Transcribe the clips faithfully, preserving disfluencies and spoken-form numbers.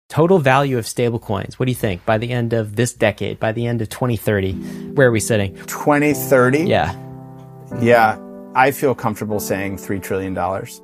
Total value of stablecoins. What do you think? By the end of this decade, by the end of twenty thirty, where are we sitting? twenty thirty? Yeah. Yeah. I feel comfortable saying three trillion dollars.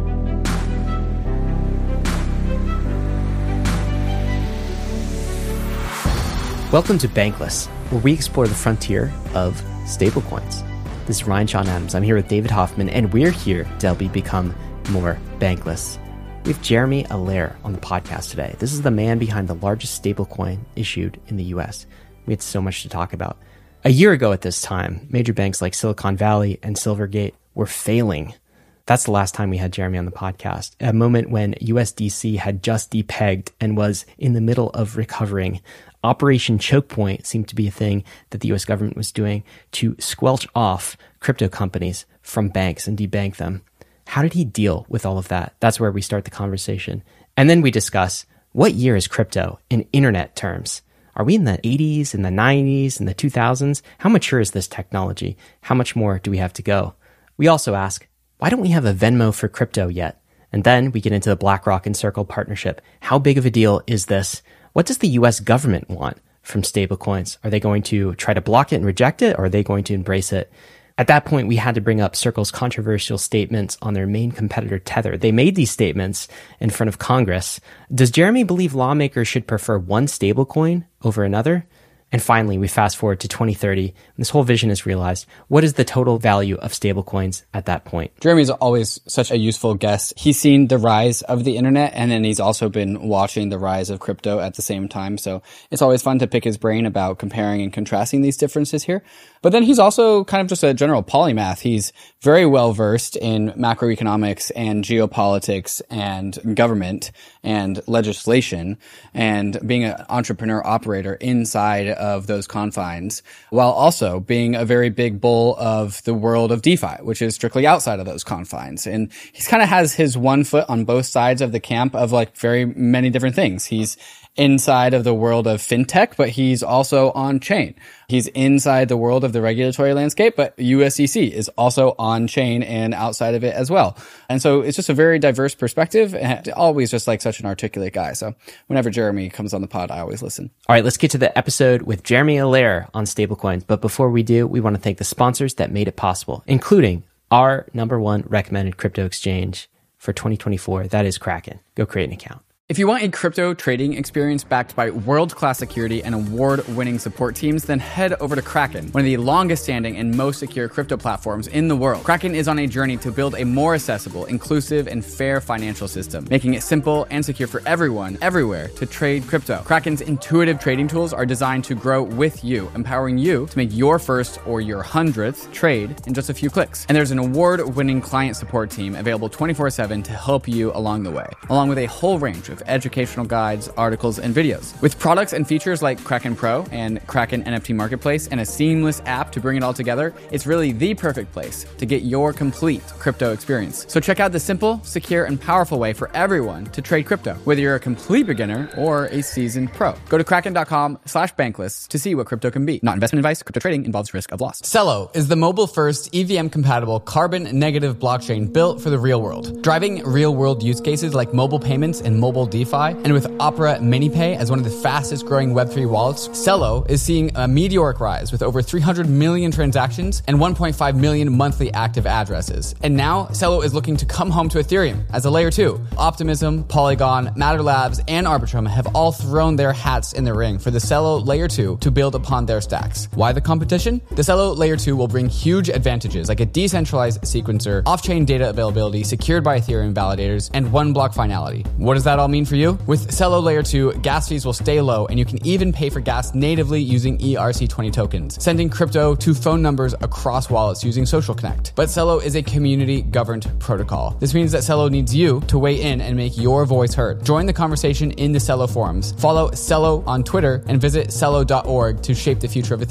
Welcome to Bankless, where we explore the frontier of stablecoins. This is Ryan Sean Adams. I'm here with David Hoffman, and we're here to help you become more bankless. We have Jeremy Allaire on the podcast today. This is the man behind the largest stablecoin issued in the U S. We had so much to talk about. A year ago at this time, major banks like Silicon Valley and Silvergate were failing. That's the last time we had Jeremy on the podcast, a moment when U S D C had just depegged and was in the middle of recovering. Operation Choke Point seemed to be a thing that the U S government was doing to squelch off crypto companies from banks and debank them. How did he deal with all of that? That's where we start the conversation. And then we discuss, what year is crypto in internet terms? Are we in the eighties, in the nineties, in the two thousands? How mature is this technology? How much more do we have to go? We also ask, why don't we have a Venmo for crypto yet? And then we get into the BlackRock and Circle partnership. How big of a deal is this? What does the U S government want from stablecoins? Are they going to try to block it and reject it, or are they going to embrace it? At that point, we had to bring up Circle's controversial statements on their main competitor, Tether. They made these statements in front of Congress. Does Jeremy believe lawmakers should prefer one stablecoin over another? And finally, we fast forward to twenty thirty, and this whole vision is realized. What is the total value of stablecoins at that point? Jeremy's always such a useful guest. He's seen the rise of the internet, and then he's also been watching the rise of crypto at the same time. So it's always fun to pick his brain about comparing and contrasting these differences here. But then he's also kind of just a general polymath. He's very well versed in macroeconomics and geopolitics and government and legislation and being an entrepreneur operator inside of those confines, while also being a very big bull of the world of DeFi, which is strictly outside of those confines. And he's kind of has his one foot on both sides of the camp of like very many different things. He's inside of the world of fintech, but he's also on chain. He's inside the world of the regulatory landscape, but U S D C is also on chain and outside of it as well. And so it's just a very diverse perspective, and always just like such an articulate guy. So whenever Jeremy comes on the pod, I always listen. All right, let's get to the episode with Jeremy Allaire on stablecoins. But before we do, we want to thank the sponsors that made it possible, including our number one recommended crypto exchange for twenty twenty-four. That is Kraken. Go create an account. If you want a crypto trading experience backed by world-class security and award-winning support teams, then head over to Kraken, one of the longest-standing and most secure crypto platforms in the world. Kraken is on a journey to build a more accessible, inclusive, and fair financial system, making it simple and secure for everyone, everywhere, to trade crypto. Kraken's intuitive trading tools are designed to grow with you, empowering you to make your first or your hundredth trade in just a few clicks. And there's an award-winning client support team available twenty-four seven to help you along the way, along with a whole range of educational guides, articles, and videos. With products and features like Kraken Pro and Kraken N F T Marketplace and a seamless app to bring it all together, it's really the perfect place to get your complete crypto experience. So check out the simple, secure, and powerful way for everyone to trade crypto, whether you're a complete beginner or a seasoned pro. Go to kraken.com slash bankless to see what crypto can be. Not investment advice. Crypto trading involves risk of loss. Celo is the mobile-first, E V M-compatible, carbon-negative blockchain built for the real world, driving real-world use cases like mobile payments and mobile DeFi, and with Opera MiniPay as one of the fastest growing Web three wallets, Celo is seeing a meteoric rise with over three hundred million transactions and one point five million monthly active addresses. And now Celo is looking to come home to Ethereum as a layer two. Optimism, Polygon, Matter Labs, and Arbitrum have all thrown their hats in the ring for the Celo layer two to build upon their stacks. Why the competition? The Celo layer two will bring huge advantages like a decentralized sequencer, off-chain data availability secured by Ethereum validators, and one block finality. What does that all mean for you? With Celo Layer two, gas fees will stay low, and you can even pay for gas natively using E R C twenty tokens, sending crypto to phone numbers across wallets using Social Connect. But Celo is a community-governed protocol. This means that Celo needs you to weigh in and make your voice heard. Join the conversation in the Celo forums. Follow Celo on Twitter and visit celo dot org to shape the future of Ethereum.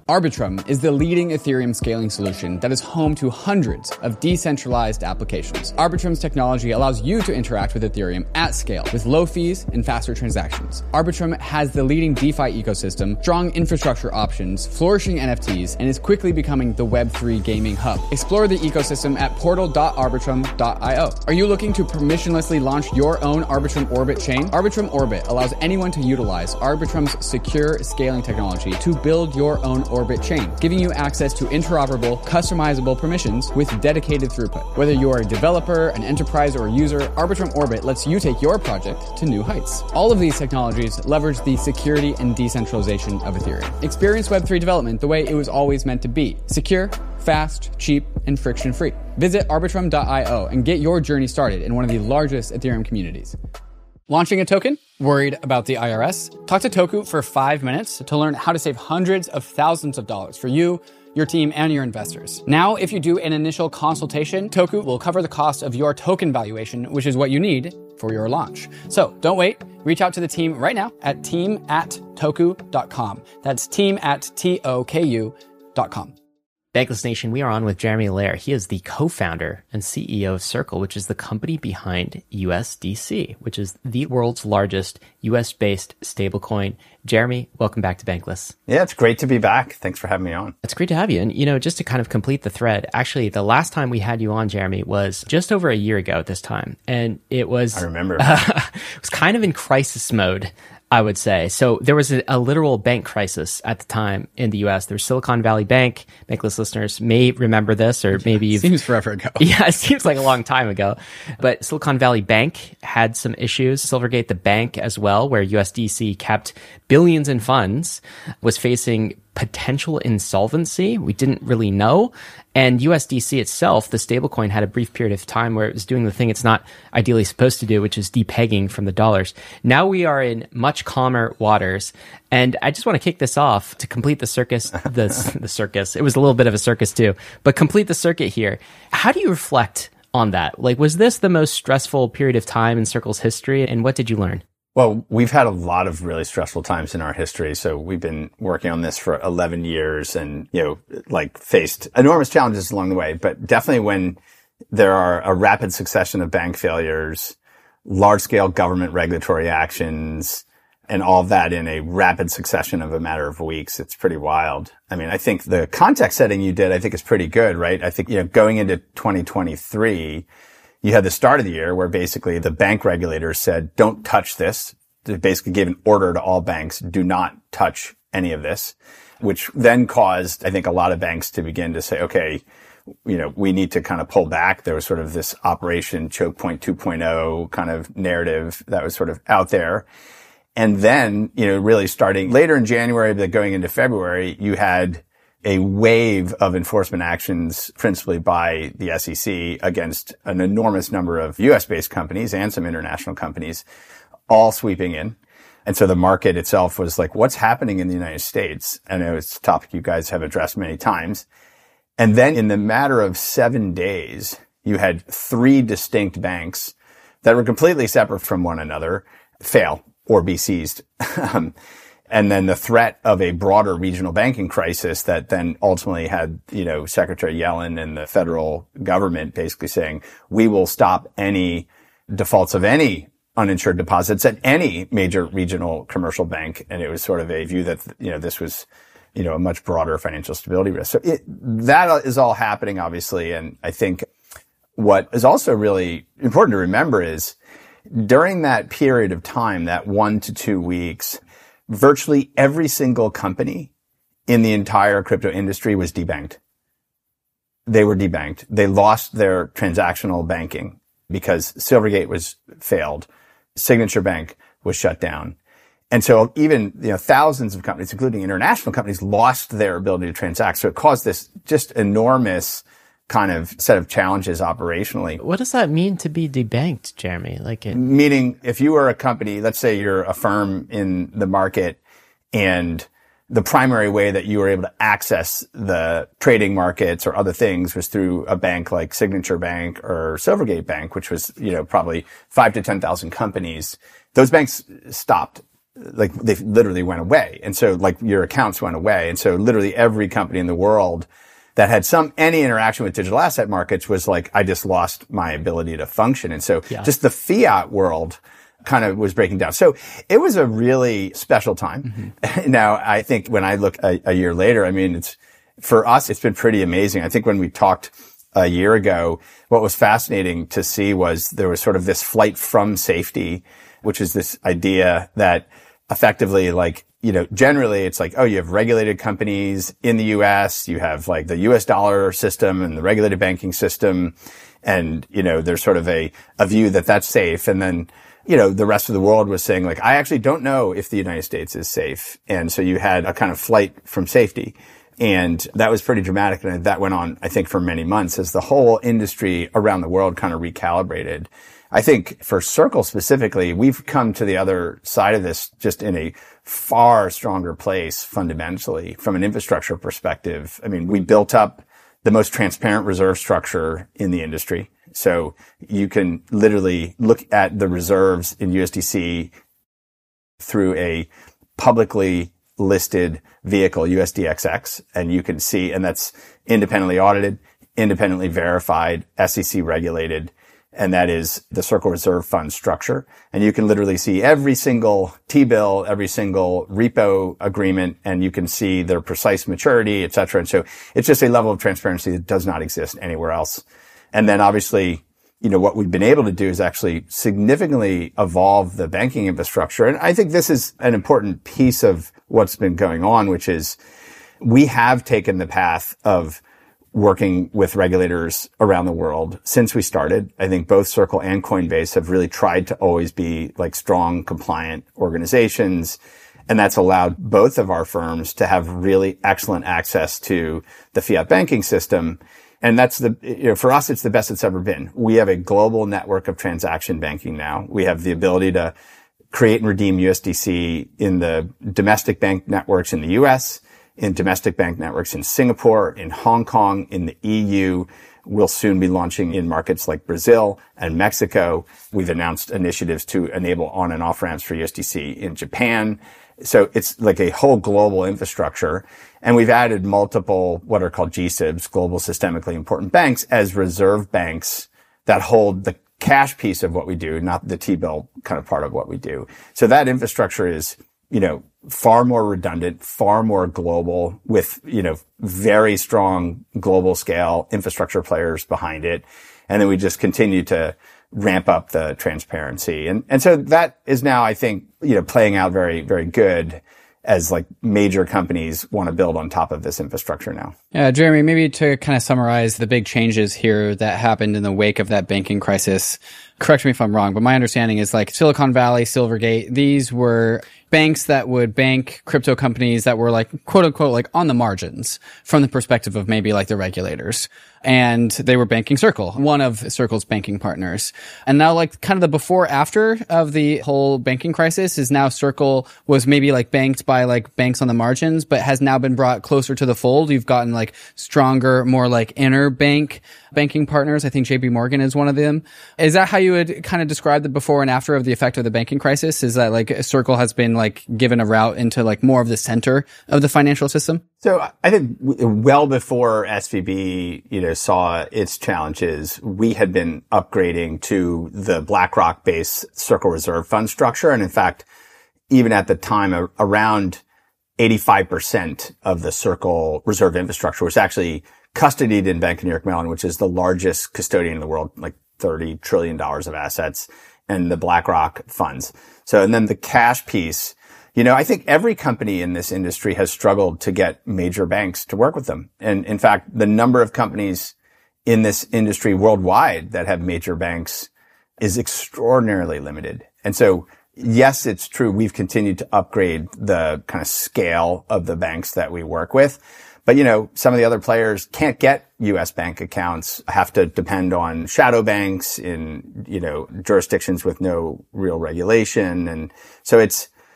Arbitrum is the leading Ethereum scaling solution that is home to hundreds of decentralized applications. Arbitrum's technology allows you to interact with Ethereum at scale with low fees and faster transactions. Arbitrum has the leading DeFi ecosystem, strong infrastructure options, flourishing N F Ts, and is quickly becoming the Web three gaming hub. Explore the ecosystem at portal dot arbitrum dot io. Are you looking to permissionlessly launch your own Arbitrum Orbit chain? Arbitrum Orbit allows anyone to utilize Arbitrum's secure scaling technology to build your own Orbit chain, giving you access to interoperable, customizable permissions with dedicated throughput. Whether you are a developer, an enterprise, or a user, Arbitrum Orbit lets you take your project to new heights. All of these technologies leverage the security and decentralization of Ethereum. Experience Web three development the way it was always meant to be: secure, fast, cheap, and friction-free. Visit arbitrum dot io and get your journey started in one of the largest Ethereum communities. Launching a token? Worried about the I R S? Talk to Toku for five minutes to learn how to save hundreds of thousands of dollars for you, your team, and your investors. Now, if you do an initial consultation, Toku will cover the cost of your token valuation, which is what you need for your launch. So don't wait. Reach out to the team right now at team at toku dot com. That's team at T O K U dot com. Bankless Nation, we are on with Jeremy Allaire. He is the co-founder and C E O of Circle, which is the company behind U S D C, which is the world's largest U S-based stablecoin. Jeremy, welcome back to Bankless. Yeah, it's great to be back. Thanks for having me on. It's great to have you. And, you know, just to kind of complete the thread, actually, the last time we had you on, Jeremy, was just over a year ago at this time. And it was... I remember. Uh, it was kind of in crisis mode, I would say. So there was a, a literal bank crisis at the time in the U S. There was Silicon Valley Bank. Bankless listeners may remember this, or maybe you've... Seems forever ago. Yeah, it seems like a long time ago. But Silicon Valley Bank had some issues. Silvergate, the bank as well, where U S D C kept billions in funds, was facing potential insolvency. We didn't really know. And U S D C itself, the stablecoin, had a brief period of time where it was doing the thing it's not ideally supposed to do, which is depegging from the dollars. Now we are in much calmer waters. And I just want to kick this off to complete the circus, the, the circus. It was a little bit of a circus too, but complete the circuit here. How do you reflect on that? Like, was this the most stressful period of time in Circle's history? And what did you learn? Well, we've had a lot of really stressful times in our history. So we've been working on this for eleven years and, you know, like faced enormous challenges along the way. But definitely when there are a rapid succession of bank failures, large scale government regulatory actions, and all of that in a rapid succession of a matter of weeks, it's pretty wild. I mean, I think the context setting you did, I think is pretty good, right? I think, you know, going into twenty twenty-three, you had the start of the year where basically the bank regulators said, don't touch this. They basically gave an order to all banks, do not touch any of this, which then caused, I think, a lot of banks to begin to say, okay, you know, we need to kind of pull back. There was sort of this Operation Choke Point two point oh kind of narrative that was sort of out there. And then, you know, really starting later in January, but going into February, you had a wave of enforcement actions, principally by the S E C, against an enormous number of U S-based companies and some international companies, all sweeping in. And so the market itself was like, what's happening in the United States? I know it's a topic you guys have addressed many times. And then in the matter of seven days, you had three distinct banks that were completely separate from one another fail or be seized. And then the threat of a broader regional banking crisis that then ultimately had, you know, Secretary Yellen and the federal government basically saying, we will stop any defaults of any uninsured deposits at any major regional commercial bank. And it was sort of a view that, you know, this was, you know, a much broader financial stability risk. So it, that is all happening, obviously. And I think what is also really important to remember is during that period of time, that one to two weeks, virtually every single company in the entire crypto industry was debanked. They were debanked. They lost their transactional banking because Silvergate was failed. Signature Bank was shut down. And so even, you know, thousands of companies, including international companies, lost their ability to transact. So it caused this just enormous kind of set of challenges operationally. What does that mean to be debanked, Jeremy? Like, it... Meaning if you were a company, let's say you're a firm in the market and the primary way that you were able to access the trading markets or other things was through a bank like Signature Bank or Silvergate Bank, which was, you know, probably five to ten thousand companies. Those banks stopped like they literally went away. And so like your accounts went away. And so literally every company in the world that had some, any interaction with digital asset markets was like, I just lost my ability to function. And so yeah. just the fiat world kind of was breaking down. So it was a really special time. Mm-hmm. Now, I think when I look a, a year later, I mean, it's, for us, it's been pretty amazing. I think when we talked a year ago, what was fascinating to see was there was sort of this flight from safety, which is this idea that effectively, like, you know, generally it's like, oh, you have regulated companies in the U S, you have like the U S dollar system and the regulated banking system. And, you know, there's sort of a, a view that that's safe. And then, you know, the rest of the world was saying like, I actually don't know if the United States is safe. And so you had a kind of flight from safety. And that was pretty dramatic. And that went on, I think, for many months as the whole industry around the world kind of recalibrated. I think for Circle specifically, we've come to the other side of this just in a far stronger place fundamentally from an infrastructure perspective. I mean, we built up the most transparent reserve structure in the industry. So you can literally look at the reserves in U S D C through a publicly listed vehicle, U S D X X, and you can see, and that's independently audited, independently verified, S E C regulated, and that is the Circle Reserve Fund structure. And you can literally see every single T-bill, every single repo agreement, and you can see their precise maturity, et cetera. And so it's just a level of transparency that does not exist anywhere else. And then obviously, you know, what we've been able to do is actually significantly evolve the banking infrastructure. And I think this is an important piece of what's been going on, which is we have taken the path of working with regulators around the world since we started. I think both Circle and Coinbase have really tried to always be like strong, compliant organizations. And that's allowed both of our firms to have really excellent access to the fiat banking system. And that's the, you know, for us, it's the best it's ever been. We have a global network of transaction banking now. We have the ability to create and redeem U S D C in the domestic bank networks in the U S, in domestic bank networks in Singapore, in Hong Kong, in the E U. We'll soon be launching in markets like Brazil and Mexico. We've announced initiatives to enable on and off ramps for U S D C in Japan. So it's like a whole global infrastructure. And we've added multiple what are called G S I Bs, global systemically important banks, as reserve banks that hold the cash piece of what we do, not the T-bill kind of part of what we do. So that infrastructure is, you know, far more redundant, far more global with, you know, very strong global scale infrastructure players behind it. And then we just continue to ramp up the transparency. And, and so that is now, I think, you know, playing out very, very good as like major companies want to build on top of this infrastructure now. Yeah, Jeremy, maybe to kind of summarize the big changes here that happened in the wake of that banking crisis. Correct me if I'm wrong, but my understanding is like Silicon Valley, Silvergate, these were banks that would bank crypto companies that were like, quote unquote, like on the margins from the perspective of maybe like the regulators. And they were banking Circle, one of Circle's banking partners. And now like kind of the before after of the whole banking crisis is now Circle was maybe like banked by like banks on the margins, but has now been brought closer to the fold. You've gotten like stronger, more like inner bank banking partners. I think J P Morgan is one of them. Is that how you would kind of describe the before and after of the effect of the banking crisis? Is that like Circle has been like given a route into like more of the center of the financial system? So I think well before S V B, you know, saw its challenges, we had been upgrading to the BlackRock-based Circle Reserve Fund structure. And in fact, even at the time, around eighty-five percent of the Circle Reserve infrastructure was actually custodied in Bank of New York Mellon, which is the largest custodian in the world, like thirty trillion dollars of assets, and the BlackRock funds. So, and then the cash piece, you know, I think every company in this industry has struggled to get major banks to work with them. And in fact, the number of companies in this industry worldwide that have major banks is extraordinarily limited. And so, yes, it's true. We've continued to upgrade the kind of scale of the banks that we work with. But, you know, some of the other players can't get U S bank accounts, have to depend on shadow banks in, you know, jurisdictions with no real regulation. And so it's,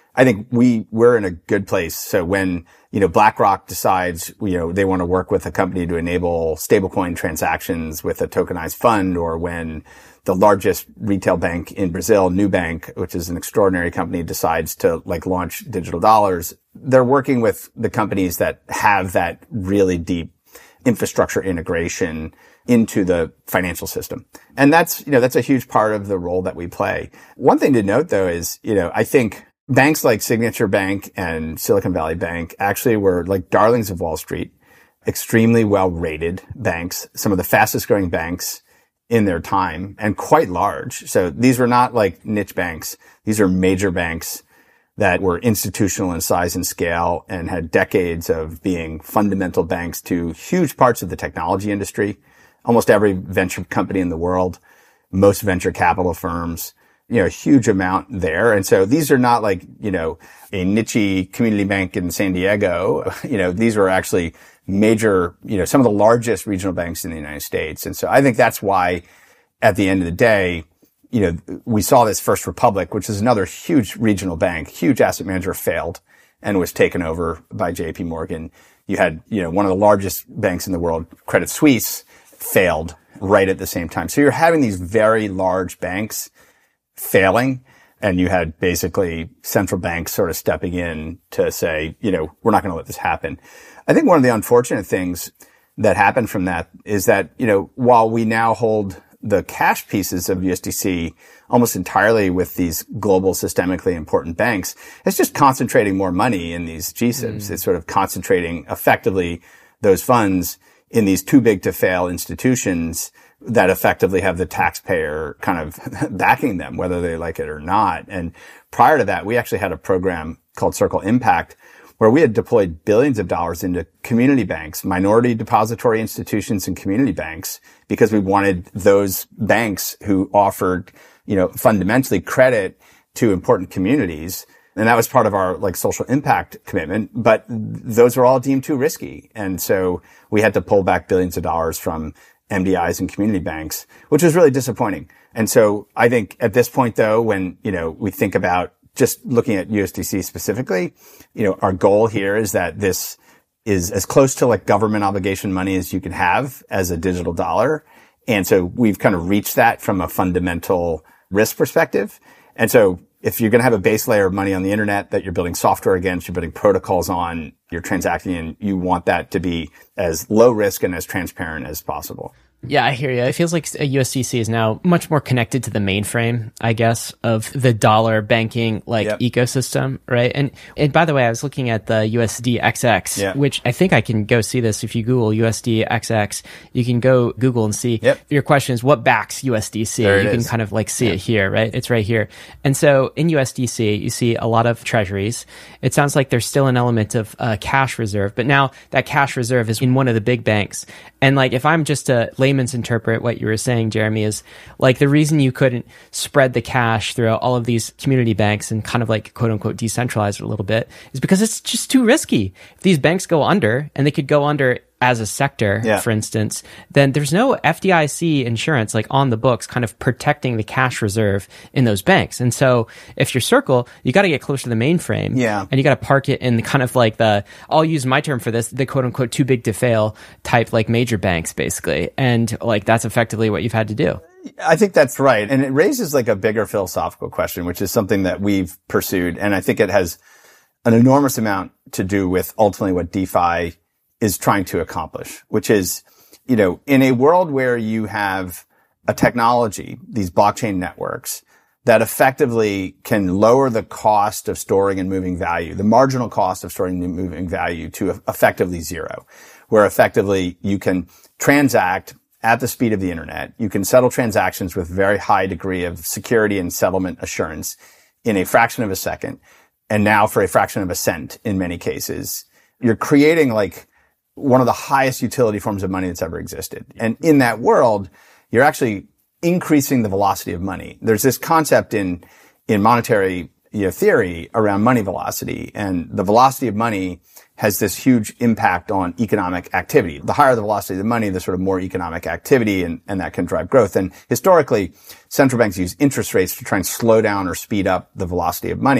I think we, we're in a good place. So when, you know, BlackRock decides, you know, they want to work with a company to enable stablecoin transactions with a tokenized fund, or when the largest retail bank in Brazil, Nubank, which is an extraordinary company, decides to like launch digital dollars, they're working with the companies that have that really deep infrastructure integration into the financial system. And that's, you know, that's a huge part of the role that we play. One thing to note though is, you know, I think banks like Signature Bank and Silicon Valley Bank actually were like darlings of Wall Street, extremely well rated banks, some of the fastest growing banks in their time, and quite large. So these were not like niche banks. These are major banks that were institutional in size and scale and had decades of being fundamental banks to huge parts of the technology industry, almost every venture company in the world, most venture capital firms, you know, a huge amount there. And so these are not like, you know, a niche community bank in San Diego. You know, these were actually major, you know, some of the largest regional banks in the United States. And so I think that's why at the end of the day, you know, we saw this First Republic, which is another huge regional bank, huge asset manager, failed and was taken over by J P Morgan. You had, you know, one of the largest banks in the world, Credit Suisse, failed right at the same time. So you're having these very large banks failing, and you had basically central banks sort of stepping in to say, you know, we're not going to let this happen. I think one of the unfortunate things that happened from that is that, you know, while we now hold the cash pieces of U S D C almost entirely with these global systemically important banks, it's just concentrating more money in these G SIBs. Mm. It's sort of concentrating effectively those funds in these too big to fail institutions that effectively have the taxpayer kind of backing them, whether they like it or not. And prior to that, we actually had a program called Circle Impact, where we had deployed billions of dollars into community banks, minority depository institutions and community banks, because we wanted those banks who offered, you know, fundamentally credit to important communities. And that was part of our like social impact commitment, but those were all deemed too risky. And so we had to pull back billions of dollars from M D Is and community banks, which was really disappointing. And so I think at this point though, when, you know, we think about just looking at U S D C specifically, you know, our goal here is that this is as close to like government obligation money as you can have as a digital dollar. And so we've kind of reached that from a fundamental risk perspective. And so if you're going to have a base layer of money on the internet that you're building software against, you're building protocols on, you're transacting in, you want that to be as low risk and as transparent as possible. Yeah, I hear you. It feels like U S D C is now much more connected to the mainframe, I guess, of the dollar banking like yep. ecosystem, right? And and by the way, I was looking at the U S D X X, yeah. which I think I can go see this if you Google U S D X X. You can go Google and see. Yep. Your question is what backs U S D C? There you can is. kind of like see yeah. it here, right? It's right here. And so in U S D C, you see a lot of treasuries. It sounds like there's still an element of uh, cash reserve, but now that cash reserve is in one of the big banks. And like if I'm just a layman's interpret what you were saying, Jeremy, is like the reason you couldn't spread the cash throughout all of these community banks and kind of like quote unquote decentralize it a little bit is because it's just too risky. If these banks go under, and they could go under as a sector, yeah. for instance, then there's no F D I C insurance like on the books kind of protecting the cash reserve in those banks. And so if you're Circle, you got to get close to the mainframe yeah. and you got to park it in the kind of like the, I'll use my term for this, the quote unquote too big to fail type like major banks basically. And like that's effectively what you've had to do. I think that's right. And it raises like a bigger philosophical question, which is something that we've pursued. And I think it has an enormous amount to do with ultimately what DeFi is trying to accomplish, which is, you know, in a world where you have a technology, these blockchain networks, that effectively can lower the cost of storing and moving value, the marginal cost of storing and moving value to effectively zero, where effectively you can transact at the speed of the internet. You can settle transactions with very high degree of security and settlement assurance in a fraction of a second. And now for a fraction of a cent in many cases, you're creating like one of the highest utility forms of money that's ever existed. And in that world, you're actually increasing the velocity of money. There's this concept in, in monetary, you know, theory around money velocity, and the velocity of money has this huge impact on economic activity. The higher the velocity of the money, the sort of more economic activity, and, and that can drive growth. And historically, central banks use interest rates to try and slow down or speed up the velocity of money.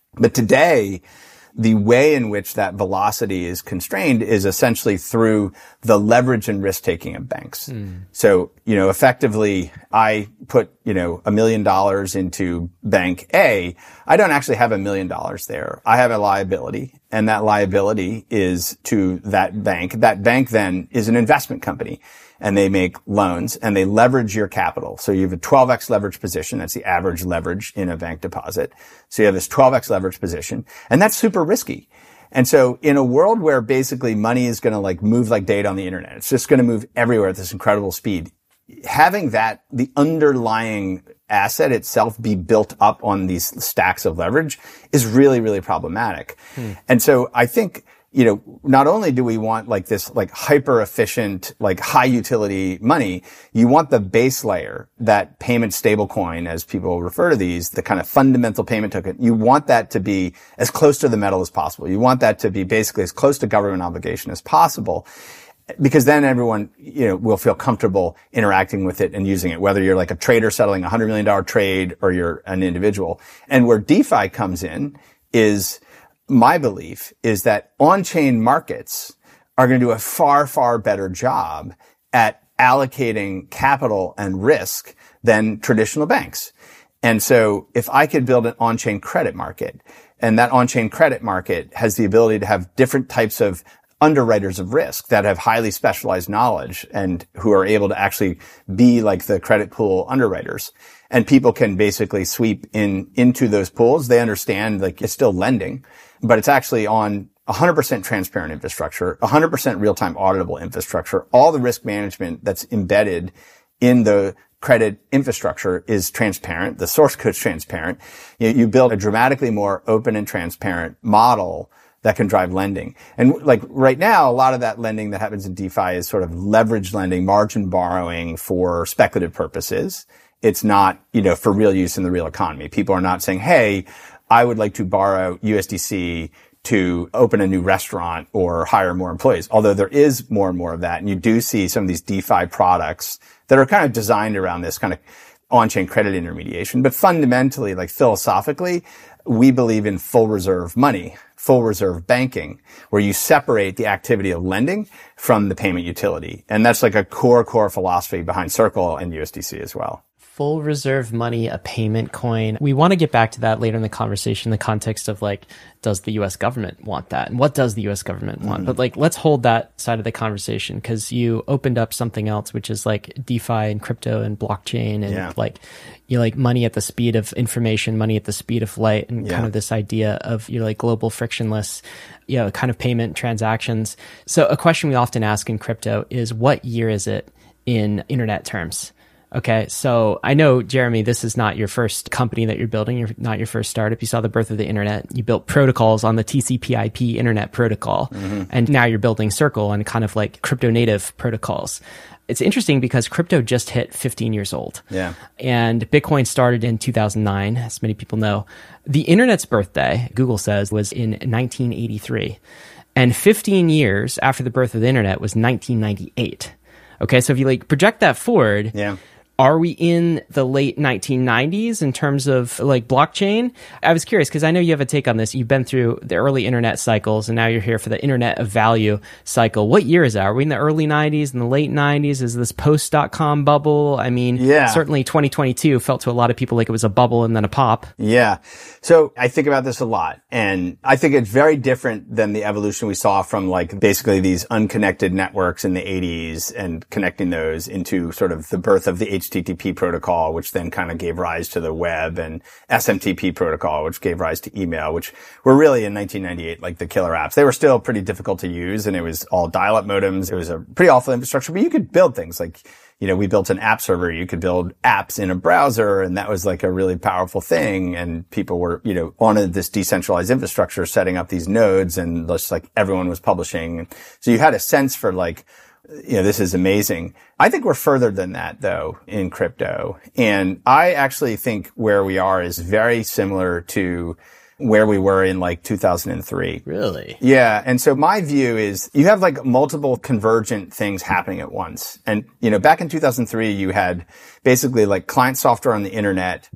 But today, the way in which that velocity is constrained is essentially through the leverage and risk-taking of banks. Mm. So, you know, effectively, I put, you know, a million dollars into bank A. I don't actually have a million dollars there. I have a liability, and that liability is to that bank. That bank then is an investment company, and they make loans, and they leverage your capital. So you have a twelve x leverage position. That's the average leverage in a bank deposit. So you have this twelve x leverage position, and that's super risky. And so in a world where basically money is going to like move like data on the internet, it's just going to move everywhere at this incredible speed. Having that, the underlying asset itself be built up on these stacks of leverage is really, really problematic. Hmm. And so I think, you know, not only do we want like this like hyper efficient, like high utility money, you want the base layer, that payment stablecoin, as people refer to these, the kind of fundamental payment token. You want that to be as close to the metal as possible. You want that to be basically as close to government obligation as possible, because then everyone, you know, will feel comfortable interacting with it and using it, whether you're like a trader settling a hundred million dollar trade or you're an individual. And where DeFi comes in is, my belief is that on-chain markets are going to do a far, far better job at allocating capital and risk than traditional banks. And so if I could build an on-chain credit market, and that on-chain credit market has the ability to have different types of underwriters of risk that have highly specialized knowledge and who are able to actually be like the credit pool underwriters, and people can basically sweep in into those pools. They understand like it's still lending, but it's actually on one hundred percent transparent infrastructure, one hundred percent real-time auditable infrastructure. All the risk management that's embedded in the credit infrastructure is transparent. The source code is transparent. You, you build a dramatically more open and transparent model that can drive lending. And like right now, a lot of that lending that happens in DeFi is sort of leverage lending, margin borrowing for speculative purposes. It's not, you know, for real use in the real economy. People are not saying, hey, I would like to borrow U S D C to open a new restaurant or hire more employees. Although there is more and more of that. And you do see some of these DeFi products that are kind of designed around this kind of on-chain credit intermediation. But fundamentally, like philosophically, we believe in full reserve money, full reserve banking, where you separate the activity of lending from the payment utility. And that's like a core, core philosophy behind Circle and U S D C as well. Full reserve money, a payment coin. We want to get back to that later in the conversation, in the context of like, does the U S government want that? And what does the U S government want? Mm-hmm. But like, let's hold that side of the conversation, because you opened up something else, which is like DeFi and crypto and blockchain and yeah. like, you know, like money at the speed of information, money at the speed of light, and yeah. kind of this idea of, you know, like global frictionless, you know, kind of payment transactions. So a question we often ask in crypto is, what year is it in internet terms? Okay, so I know, Jeremy, this is not your first company that you're building. You're not your first startup. You saw the birth of the internet. You built protocols on the T C P I P internet protocol. Mm-hmm. And now you're building Circle on kind of like crypto native protocols. It's interesting because crypto just hit fifteen years old. Yeah. And Bitcoin started in two thousand nine, as many people know. The internet's birthday, Google says, was in nineteen eighty-three. And fifteen years after the birth of the internet was nineteen ninety-eight. Okay, so if you like project that forward, yeah. Are we in the late nineteen nineties in terms of like blockchain? I was curious because I know you have a take on this. You've been through the early internet cycles and now you're here for the internet of value cycle. What year is that? Are we in the early nineties, in the late nineties? Is this post-dot-com bubble? I mean, yeah. certainly twenty twenty-two felt to a lot of people like it was a bubble and then a pop. Yeah. So I think about this a lot, and I think it's very different than the evolution we saw from like basically these unconnected networks in the eighties and connecting those into sort of the birth of the H T T P protocol, which then kind of gave rise to the web, and S M T P protocol, which gave rise to email, which were really in nineteen ninety-eight like the killer apps. They were still pretty difficult to use, and it was all dial-up modems. It was a pretty awful infrastructure, but you could build things like, you know, we built an app server. You could build apps in a browser, and that was like a really powerful thing. And people were, you know, on this decentralized infrastructure setting up these nodes, and just like everyone was publishing. So you had a sense for like, you know, this is amazing. I think we're further than that, though, in crypto. And I actually think where we are is very similar to where we were in like two thousand three. Really? Yeah. And so my view is you have like multiple convergent things happening at once. And, you know, back in two thousand three, you had basically like client software on the internet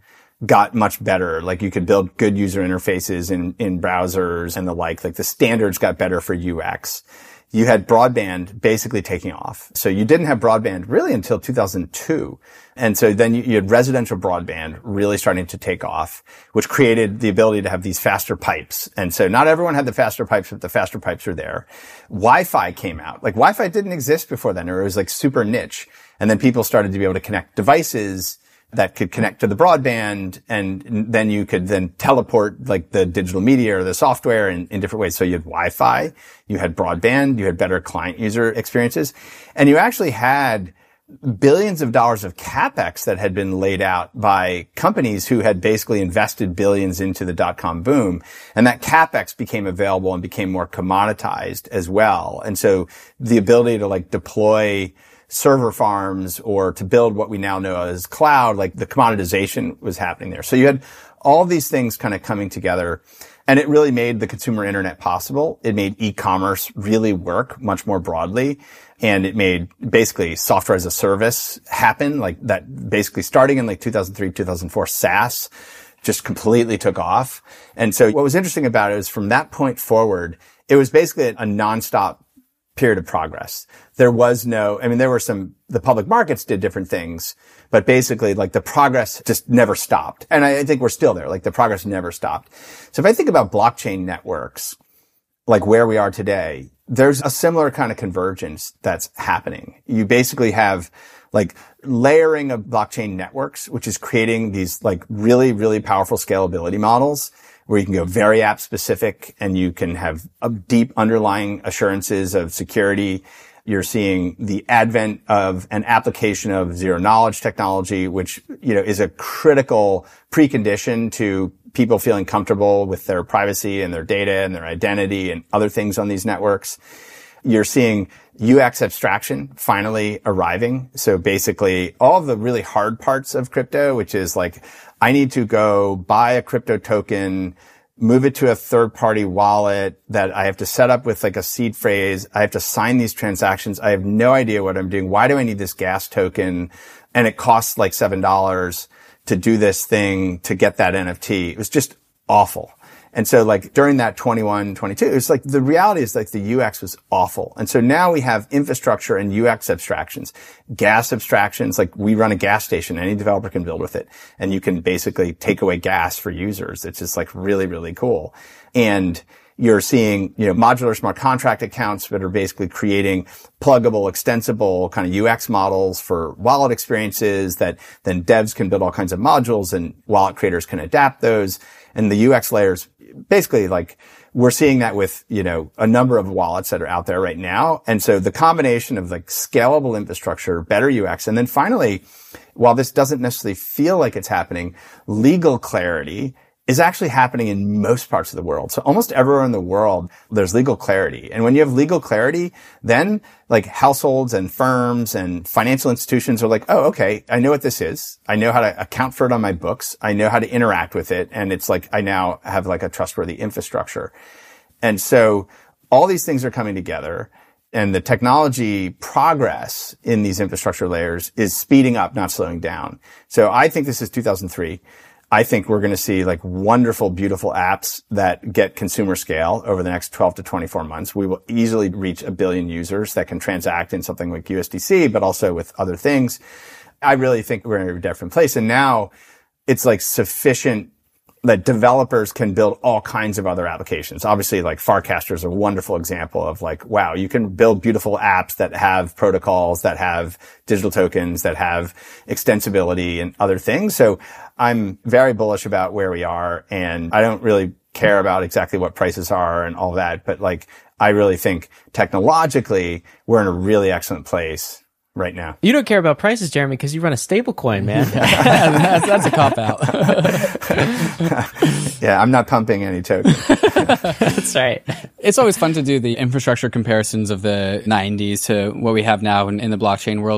got much better. Like you could build good user interfaces in, in browsers and the like. Like the standards got better for U X. You had broadband basically taking off. So you didn't have broadband really until two thousand two. And so then you, you had residential broadband really starting to take off, which created the ability to have these faster pipes. And so not everyone had the faster pipes, but the faster pipes are there. Wi-Fi came out. Like Wi-Fi didn't exist before then, or it was like super niche. And then people started to be able to connect devices that could connect to the broadband, and then you could then teleport like the digital media or the software in, in different ways. So you had Wi-Fi, you had broadband, you had better client user experiences, and you actually had billions of dollars of capex that had been laid out by companies who had basically invested billions into the dot-com boom. And that capex became available and became more commoditized as well. And so the ability to like deploy server farms or to build what we now know as cloud, like the commoditization was happening there. So you had all these things kind of coming together, and it really made the consumer internet possible. It made e-commerce really work much more broadly, and it made basically software as a service happen, like that basically starting in like two thousand three, two thousand four, SaaS just completely took off. And so what was interesting about it is from that point forward, it was basically a nonstop period of progress. There was no, I mean, there were some, the public markets did different things, but basically like the progress just never stopped. And I, I think we're still there. Like the progress never stopped. So if I think about blockchain networks, like where we are today, there's a similar kind of convergence that's happening. You basically have like layering of blockchain networks, which is creating these like really, really powerful scalability models where you can go very app specific and you can have a deep underlying assurances of security. You're seeing the advent of an application of zero knowledge technology, which, you know, is a critical precondition to people feeling comfortable with their privacy and their data and their identity and other things on these networks. You're seeing U X abstraction finally arriving. So basically all of the really hard parts of crypto, which is like, I need to go buy a crypto token, move it to a third party wallet that I have to set up with like a seed phrase. I have to sign these transactions. I have no idea what I'm doing. Why do I need this gas token? And it costs like seven dollars to do this thing to get that N F T. It was just awful. And so like during that twenty-one, twenty-two, it was like the reality is like the U X was awful. And so now we have infrastructure and U X abstractions, gas abstractions. Like we run a gas station, any developer can build with it. And you can basically take away gas for users. It's just like really, really cool. And you're seeing, you know, modular smart contract accounts that are basically creating pluggable, extensible kind of U X models for wallet experiences that then devs can build all kinds of modules and wallet creators can adapt those. And the U X layers, basically like we're seeing that with, you know, a number of wallets that are out there right now. And so the combination of like scalable infrastructure, better U X, and then finally, while this doesn't necessarily feel like it's happening, legal clarity is actually happening in most parts of the world. So almost everywhere in the world, there's legal clarity. And when you have legal clarity, then like households and firms and financial institutions are like, oh, okay, I know what this is. I know how to account for it on my books. I know how to interact with it. And it's like, I now have like a trustworthy infrastructure. And so all these things are coming together, and the technology progress in these infrastructure layers is speeding up, not slowing down. So I think this is two thousand three. I think we're going to see like wonderful, beautiful apps that get consumer scale over the next twelve to twenty-four months. We will easily reach a billion users that can transact in something like U S D C, but also with other things. I really think we're in a different place. And now it's like sufficient that developers can build all kinds of other applications. Obviously, like Farcaster is a wonderful example of like, wow, you can build beautiful apps that have protocols, that have digital tokens, that have extensibility and other things. So I'm very bullish about where we are, and I don't really care about exactly what prices are and all that, but like, I really think technologically we're in a really excellent place right now. You don't care about prices, Jeremy, because you run a stable coin, man. that's, that's a cop-out. Yeah, I'm not pumping any tokens. That's right. It's always fun to do the infrastructure comparisons of the nineties to what we have now in, in the blockchain world.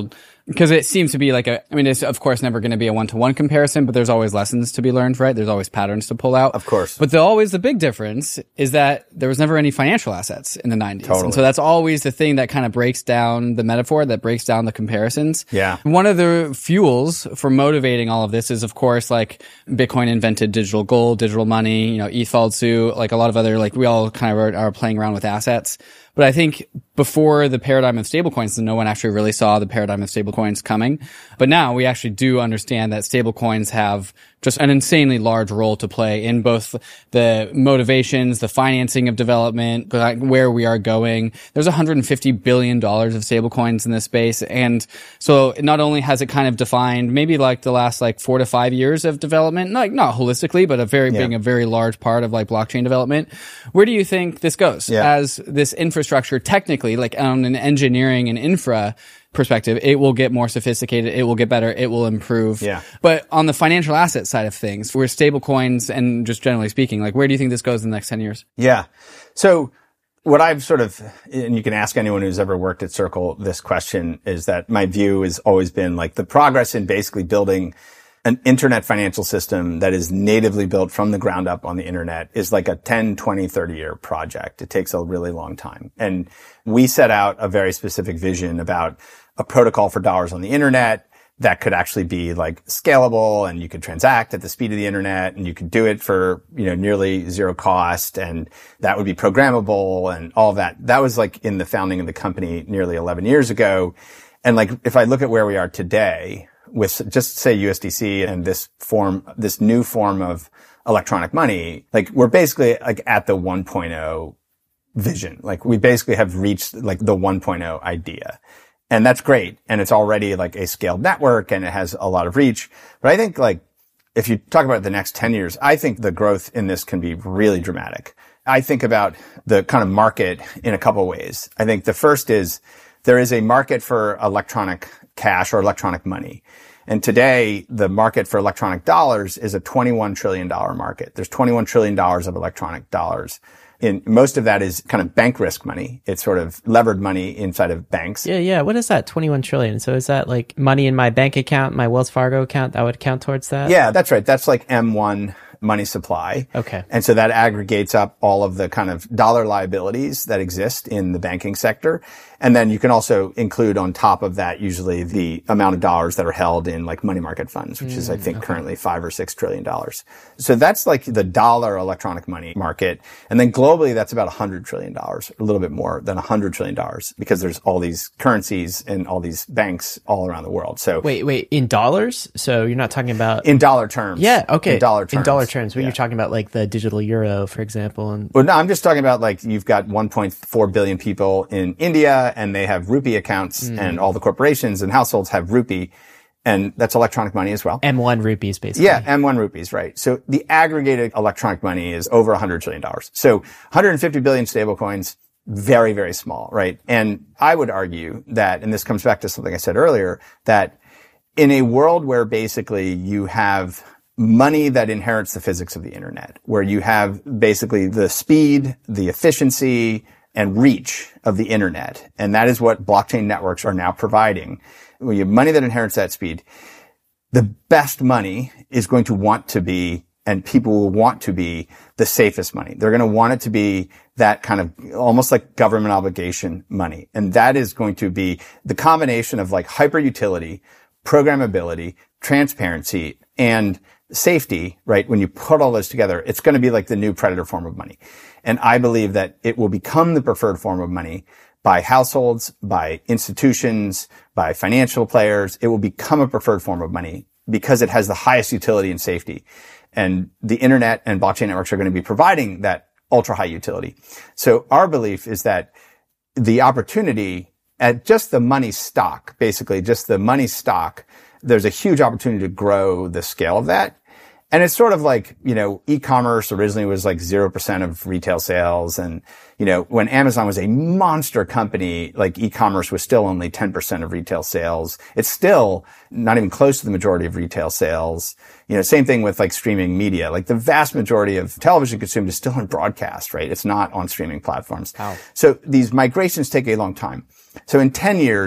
Because it seems to be like a, I mean, it's of course never going to be a one-to-one comparison, but there's always lessons to be learned, right? There's always patterns to pull out. Of course. But the, always the big difference is that there was never any financial assets in the nineties. Totally. And so that's always the thing that kind of breaks down the metaphor, that breaks down the comparisons. Yeah. One of the fuels for motivating all of this is, of course, like Bitcoin invented digital gold, digital money, you know, E T H followed suit, like a lot of other, like we all kind of are, are playing around with assets. But I think before the paradigm of stablecoins, no one actually really saw the paradigm of stablecoins coming. But now we actually do understand that stablecoins have just an insanely large role to play in both the motivations, the financing of development, where we are going. There's one hundred fifty billion dollars of stablecoins in this space. And so not only has it kind of defined maybe like the last like four to five years of development, like not holistically, but a very yeah. being a very large part of like blockchain development. Where do you think this goes yeah. as this infrastructure technically, like on an engineering and infra perspective, it will get more sophisticated, it will get better, it will improve. Yeah. But on the financial asset side of things, where stable coins and just generally speaking, like where do you think this goes in the next ten years? Yeah. So what I've sort of, and you can ask anyone who's ever worked at Circle this question, is that my view has always been like the progress in basically building an internet financial system that is natively built from the ground up on the internet is like a ten, twenty, thirty year project. It takes a really long time. And we set out a very specific vision about a protocol for dollars on the internet that could actually be like scalable, and you could transact at the speed of the internet, and you could do it for, you know, nearly zero cost, and that would be programmable and all of that. That was like in the founding of the company nearly eleven years ago. And like, if I look at where we are today, with just say U S D C and this form, this new form of electronic money, like we're basically like at the one point oh vision. Like we basically have reached like the one point oh idea. And that's great. And it's already like a scaled network and it has a lot of reach. But I think like if you talk about the next ten years, I think the growth in this can be really dramatic. I think about the kind of market in a couple of ways. I think the first is there is a market for electronic cash or electronic money. And today, the market for electronic dollars is a twenty-one trillion dollars market. There's twenty-one trillion dollars of electronic dollars. And most of that is kind of bank risk money. It's sort of levered money inside of banks. Yeah, yeah. What is that? twenty-one trillion. So is that like money in my bank account, my Wells Fargo account, that would count towards that? Yeah, that's right. That's like M one money supply. Okay. And so that aggregates up all of the kind of dollar liabilities that exist in the banking sector. And then you can also include on top of that usually the amount of dollars that are held in like money market funds, which mm, is I think okay. currently five or six trillion dollars. So that's like the dollar electronic money market. And then globally that's about a hundred trillion dollars, a little bit more than a hundred trillion dollars, because there's all these currencies and all these banks all around the world. So wait, wait, in dollars? So you're not talking about in dollar terms? Yeah, okay. In dollar terms. In dollar terms. When yeah. you're talking about like the digital euro, for example. And well, no, I'm just talking about like you've got one point four billion people in India, and they have rupee accounts, mm. and all the corporations and households have rupee, and that's electronic money as well. M one rupees, basically. Yeah, M one rupees, right. So the aggregated electronic money is over one hundred trillion dollars. So one hundred fifty billion stablecoins, very, very small, right? And I would argue that, and this comes back to something I said earlier, that in a world where basically you have money that inherits the physics of the internet, where you have basically the speed, the efficiency, and reach of the internet. And that is what blockchain networks are now providing. When you have money that inherits that speed, the best money is going to want to be, and people will want to be, the safest money. They're going to want it to be that kind of almost like government obligation money. And that is going to be the combination of like hyper utility, programmability, transparency, and safety, right? When you put all those together, it's going to be like the new predator form of money. And I believe that it will become the preferred form of money by households, by institutions, by financial players. It will become a preferred form of money because it has the highest utility and safety. And the internet and blockchain networks are going to be providing that ultra high utility. So our belief is that the opportunity at just the money stock, basically just the money stock, there's a huge opportunity to grow the scale of that. And it's sort of like, you know, e-commerce originally was like zero percent of retail sales. And, you know, when Amazon was a monster company, like e-commerce was still only ten percent of retail sales. It's still not even close to the majority of retail sales. You know, same thing with like streaming media. Like the vast majority of television consumed is still in broadcast, right? It's not on streaming platforms. Wow. So these migrations take a long time. So in ten years,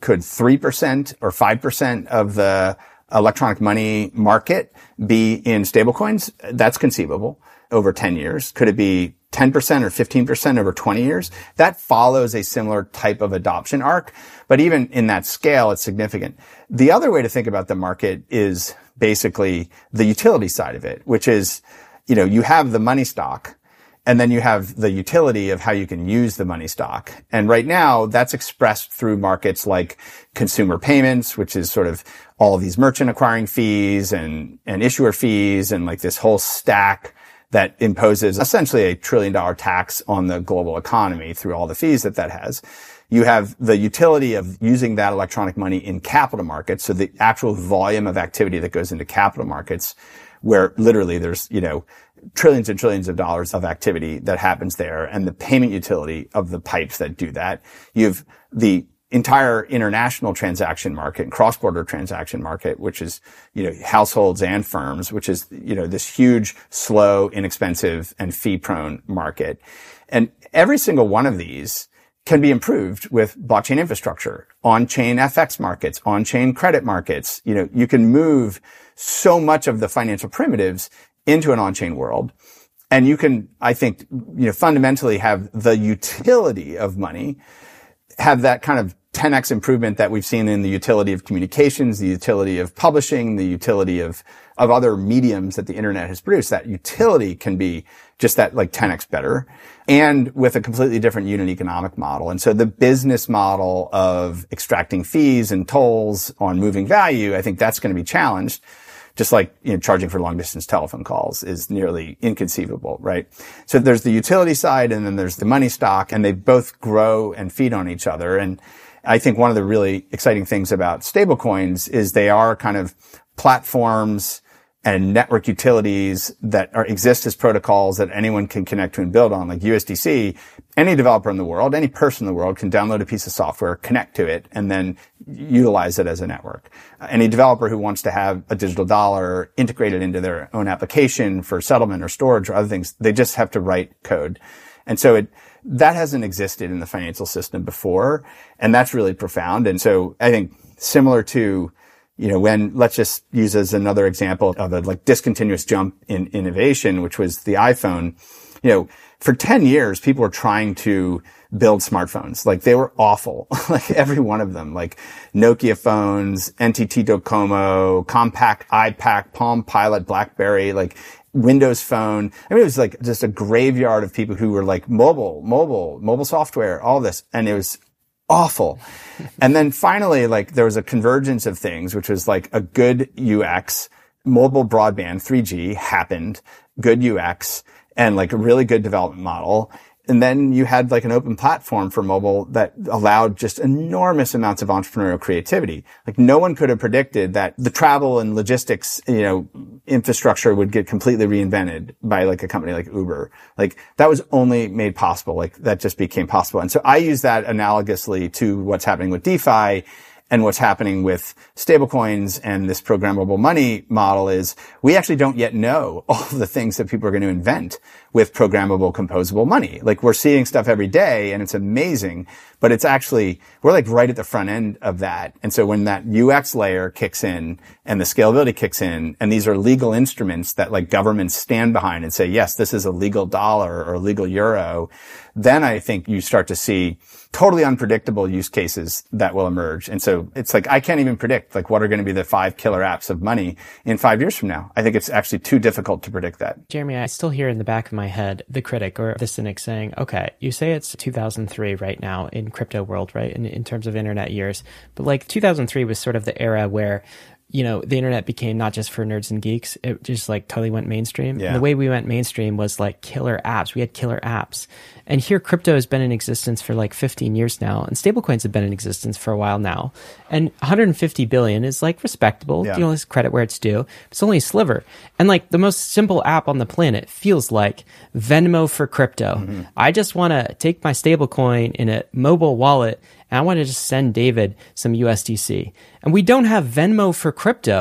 could three percent or five percent of the electronic money market be in stablecoins? That's conceivable over ten years. Could it be ten percent or fifteen percent over twenty years? That follows a similar type of adoption arc. But even in that scale, it's significant. The other way to think about the market is basically the utility side of it, which is, you know, you have the money stock, and then you have the utility of how you can use the money stock. And right now, that's expressed through markets like consumer payments, which is sort of all of these merchant acquiring fees and, and issuer fees and like this whole stack that imposes essentially a trillion dollar tax on the global economy through all the fees that that has. You have the utility of using that electronic money in capital markets. So the actual volume of activity that goes into capital markets, where literally there's, you know, trillions and trillions of dollars of activity that happens there, and the payment utility of the pipes that do that. You have the entire international transaction market, cross-border transaction market, which is, you know, households and firms, which is, you know, this huge, slow, inexpensive, and fee-prone market. And every single one of these can be improved with blockchain infrastructure, on-chain F X markets, on-chain credit markets. You know, you can move so much of the financial primitives into an on-chain world. And you can, I think, you know, fundamentally have the utility of money, have that kind of ten x improvement that we've seen in the utility of communications, the utility of publishing, the utility of, of other mediums that the internet has produced. That utility can be just that like ten x better, and with a completely different unit economic model. And so the business model of extracting fees and tolls on moving value, I think that's going to be challenged. Just like, you know, charging for long distance telephone calls is nearly inconceivable, right? So there's the utility side and then there's the money stock, and they both grow and feed on each other. And I think one of the really exciting things about stablecoins is they are kind of platforms and network utilities that are, exist as protocols that anyone can connect to and build on. Like U S D C, any developer in the world, any person in the world can download a piece of software, connect to it, and then utilize it as a network. Uh, any developer who wants to have a digital dollar integrated into their own application for settlement or storage or other things, they just have to write code. And so it, that hasn't existed in the financial system before, and that's really profound. And so I think similar to, you know, when, let's just use as another example of a like discontinuous jump in innovation, which was the iPhone. You know, for ten years, people were trying to build smartphones. Like they were awful. Like every one of them, like Nokia phones, N T T Docomo, Compaq, iPac, Palm Pilot, BlackBerry, like Windows Phone. I mean, it was like just a graveyard of people who were like mobile, mobile, mobile software, all this. And it was awful. And then finally, like there was a convergence of things, which was like a good U X, mobile broadband, three G happened, good U X, and like a really good development model. And then you had like an open platform for mobile that allowed just enormous amounts of entrepreneurial creativity. Like no one could have predicted that the travel and logistics, you know, infrastructure would get completely reinvented by like a company like Uber. Like that was only made possible. Like that just became possible. And so I use that analogously to what's happening with DeFi. And what's happening with stablecoins and this programmable money model is we actually don't yet know all of the things that people are going to invent with programmable composable money. Like we're seeing stuff every day and it's amazing, but it's actually, we're like right at the front end of that. And so when that U X layer kicks in and the scalability kicks in, and these are legal instruments that like governments stand behind and say, yes, this is a legal dollar or a legal euro, then I think you start to see totally unpredictable use cases that will emerge. And so it's like, I can't even predict like what are going to be the five killer apps of money in five years from now. I think it's actually too difficult to predict that. Jeremy, I still hear in the back of my head the critic or the cynic saying, okay, you say it's two thousand three right now in crypto world, right? In, in terms of internet years. But like two thousand three was sort of the era where, you know, the internet became not just for nerds and geeks. It just like totally went mainstream. Yeah. And the way we went mainstream was like killer apps. We had killer apps. And here crypto has been in existence for like fifteen years now. And stablecoins have been in existence for a while now. And one hundred fifty billion is like respectable. Yeah. You know, let's credit where it's due. It's only a sliver. And like the most simple app on the planet feels like Venmo for crypto. Mm-hmm. I just want to take my stablecoin in a mobile wallet and I want to just send David some U S D C. And we don't have Venmo for crypto.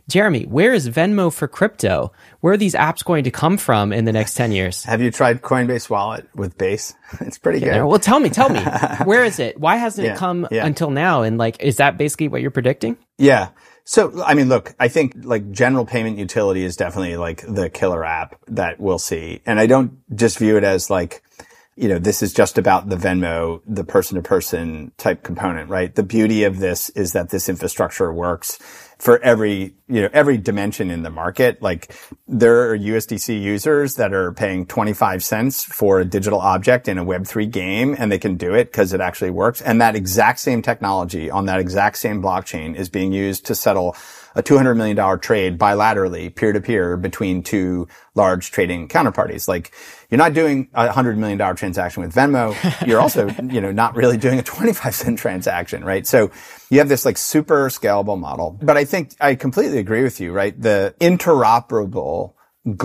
Jeremy, where is Venmo for crypto? Where are these apps going to come from in the next ten years? Have you tried Coinbase Wallet with Base? It's pretty good. Well, tell me, tell me. Where is it? Why hasn't yeah, it come yeah. until now? And like, is that basically what you're predicting? Yeah. So, I mean, look, I think like general payment utility is definitely like the killer app that we'll see. And I don't just view it as like, you know, this is just about the Venmo, the person to person type component, right? The beauty of this is that this infrastructure works for every, you know, every dimension in the market. Like there are U S D C users that are paying twenty-five cents for a digital object in a Web three game, and they can do it because it actually works. And that exact same technology on that exact same blockchain is being used to settle a two hundred million dollars trade bilaterally, peer-to-peer, between two large trading counterparties. Like, you're not doing a one hundred million dollars transaction with Venmo. You're also, you know, not really doing a twenty-five cent transaction, right? So you have this like super scalable model. But I think I completely agree with you, right? The interoperable,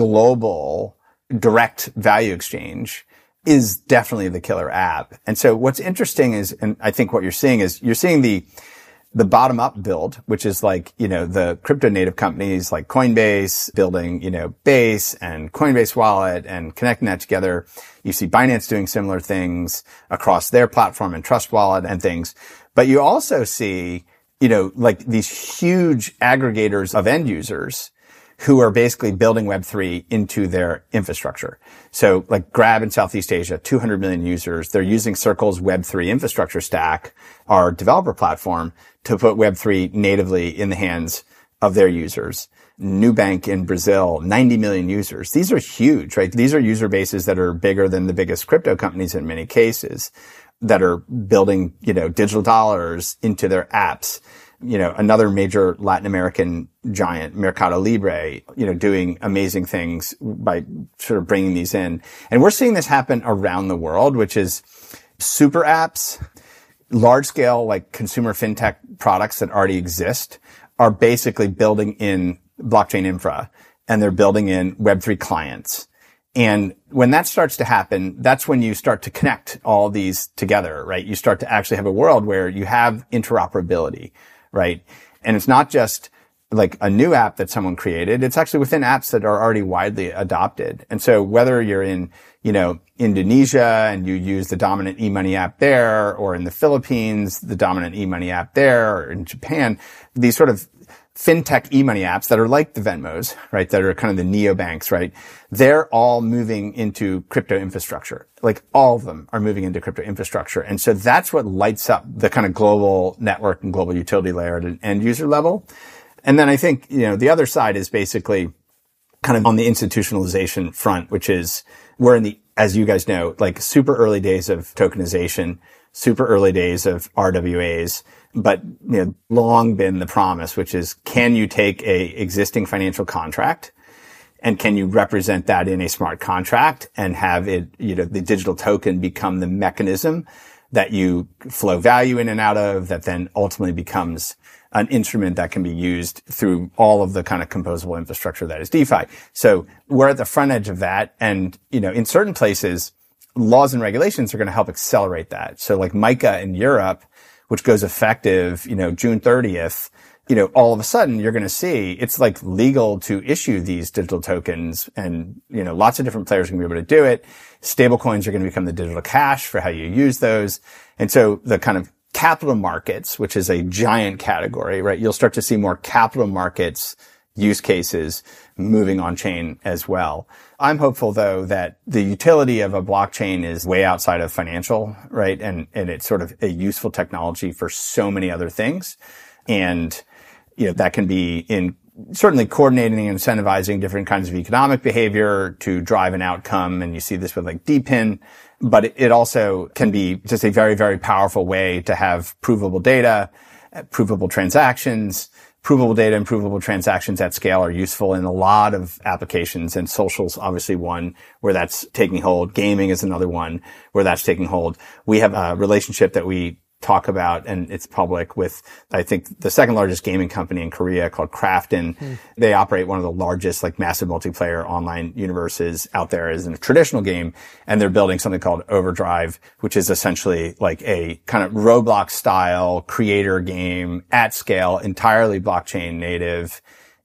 global, direct value exchange is definitely the killer app. And so what's interesting is, and I think what you're seeing is, you're seeing the the bottom up build, which is like, you know, the crypto native companies like Coinbase building, you know, Base and Coinbase Wallet and connecting that together. You see Binance doing similar things across their platform and Trust Wallet and things. But you also see, you know, like these huge aggregators of end users who are basically building Web three into their infrastructure. So like Grab in Southeast Asia, two hundred million users. They're using Circle's Web three infrastructure stack, our developer platform, to put Web three natively in the hands of their users. Nubank in Brazil, ninety million users. These are huge, right? These are user bases that are bigger than the biggest crypto companies in many cases, that are building, you know, digital dollars into their apps. You know, another major Latin American giant, Mercado Libre, you know, doing amazing things by sort of bringing these in. And we're seeing this happen around the world, which is super apps, large scale, like consumer fintech products that already exist are basically building in blockchain infra, and they're building in Web three clients. And when that starts to happen, that's when you start to connect all these together, right? You start to actually have a world where you have interoperability, right? And it's not just like a new app that someone created. It's actually within apps that are already widely adopted. And so whether you're in, you know, Indonesia and you use the dominant e-money app there, or in the Philippines, the dominant e-money app there, or in Japan, these sort of fintech e-money apps that are like the Venmos, right? That are kind of the neobanks, right? They're all moving into crypto infrastructure. Like all of them are moving into crypto infrastructure. And so that's what lights up the kind of global network and global utility layer at an end user level. And then I think, you know, the other side is basically kind of on the institutionalization front, which is we're in the, as you guys know, like super early days of tokenization, super early days of R W As. But, you know, long been the promise, which is, can you take a existing financial contract and can you represent that in a smart contract and have it, you know, the digital token become the mechanism that you flow value in and out of, that then ultimately becomes an instrument that can be used through all of the kind of composable infrastructure that is DeFi. So we're at the front edge of that. And, you know, in certain places, laws and regulations are going to help accelerate that. So like MiCA in Europe, which goes effective, you know, June thirtieth, you know, all of a sudden you're going to see it's like legal to issue these digital tokens, and, you know, lots of different players are going to be able to do it. Stable coins are going to become the digital cash for how you use those. And so the kind of capital markets, which is a giant category, right? You'll start to see more capital markets use cases moving on chain as well. I'm hopeful though that the utility of a blockchain is way outside of financial, right? And, and it's sort of a useful technology for so many other things. And, you know, that can be in certainly coordinating and incentivizing different kinds of economic behavior to drive an outcome. And you see this with like D P I N, but it also can be just a very, very powerful way to have provable data, provable transactions. Provable data and provable transactions at scale are useful in a lot of applications, and social's obviously one where that's taking hold. Gaming is another one where that's taking hold. We have a relationship that we talk about, and it's public, with, I think, the second largest gaming company in Korea called Krafton. Mm. They operate one of the largest, like, massive multiplayer online universes out there as in a traditional game, and they're building something called Overdrive, which is essentially like a kind of Roblox style creator game at scale, entirely blockchain native.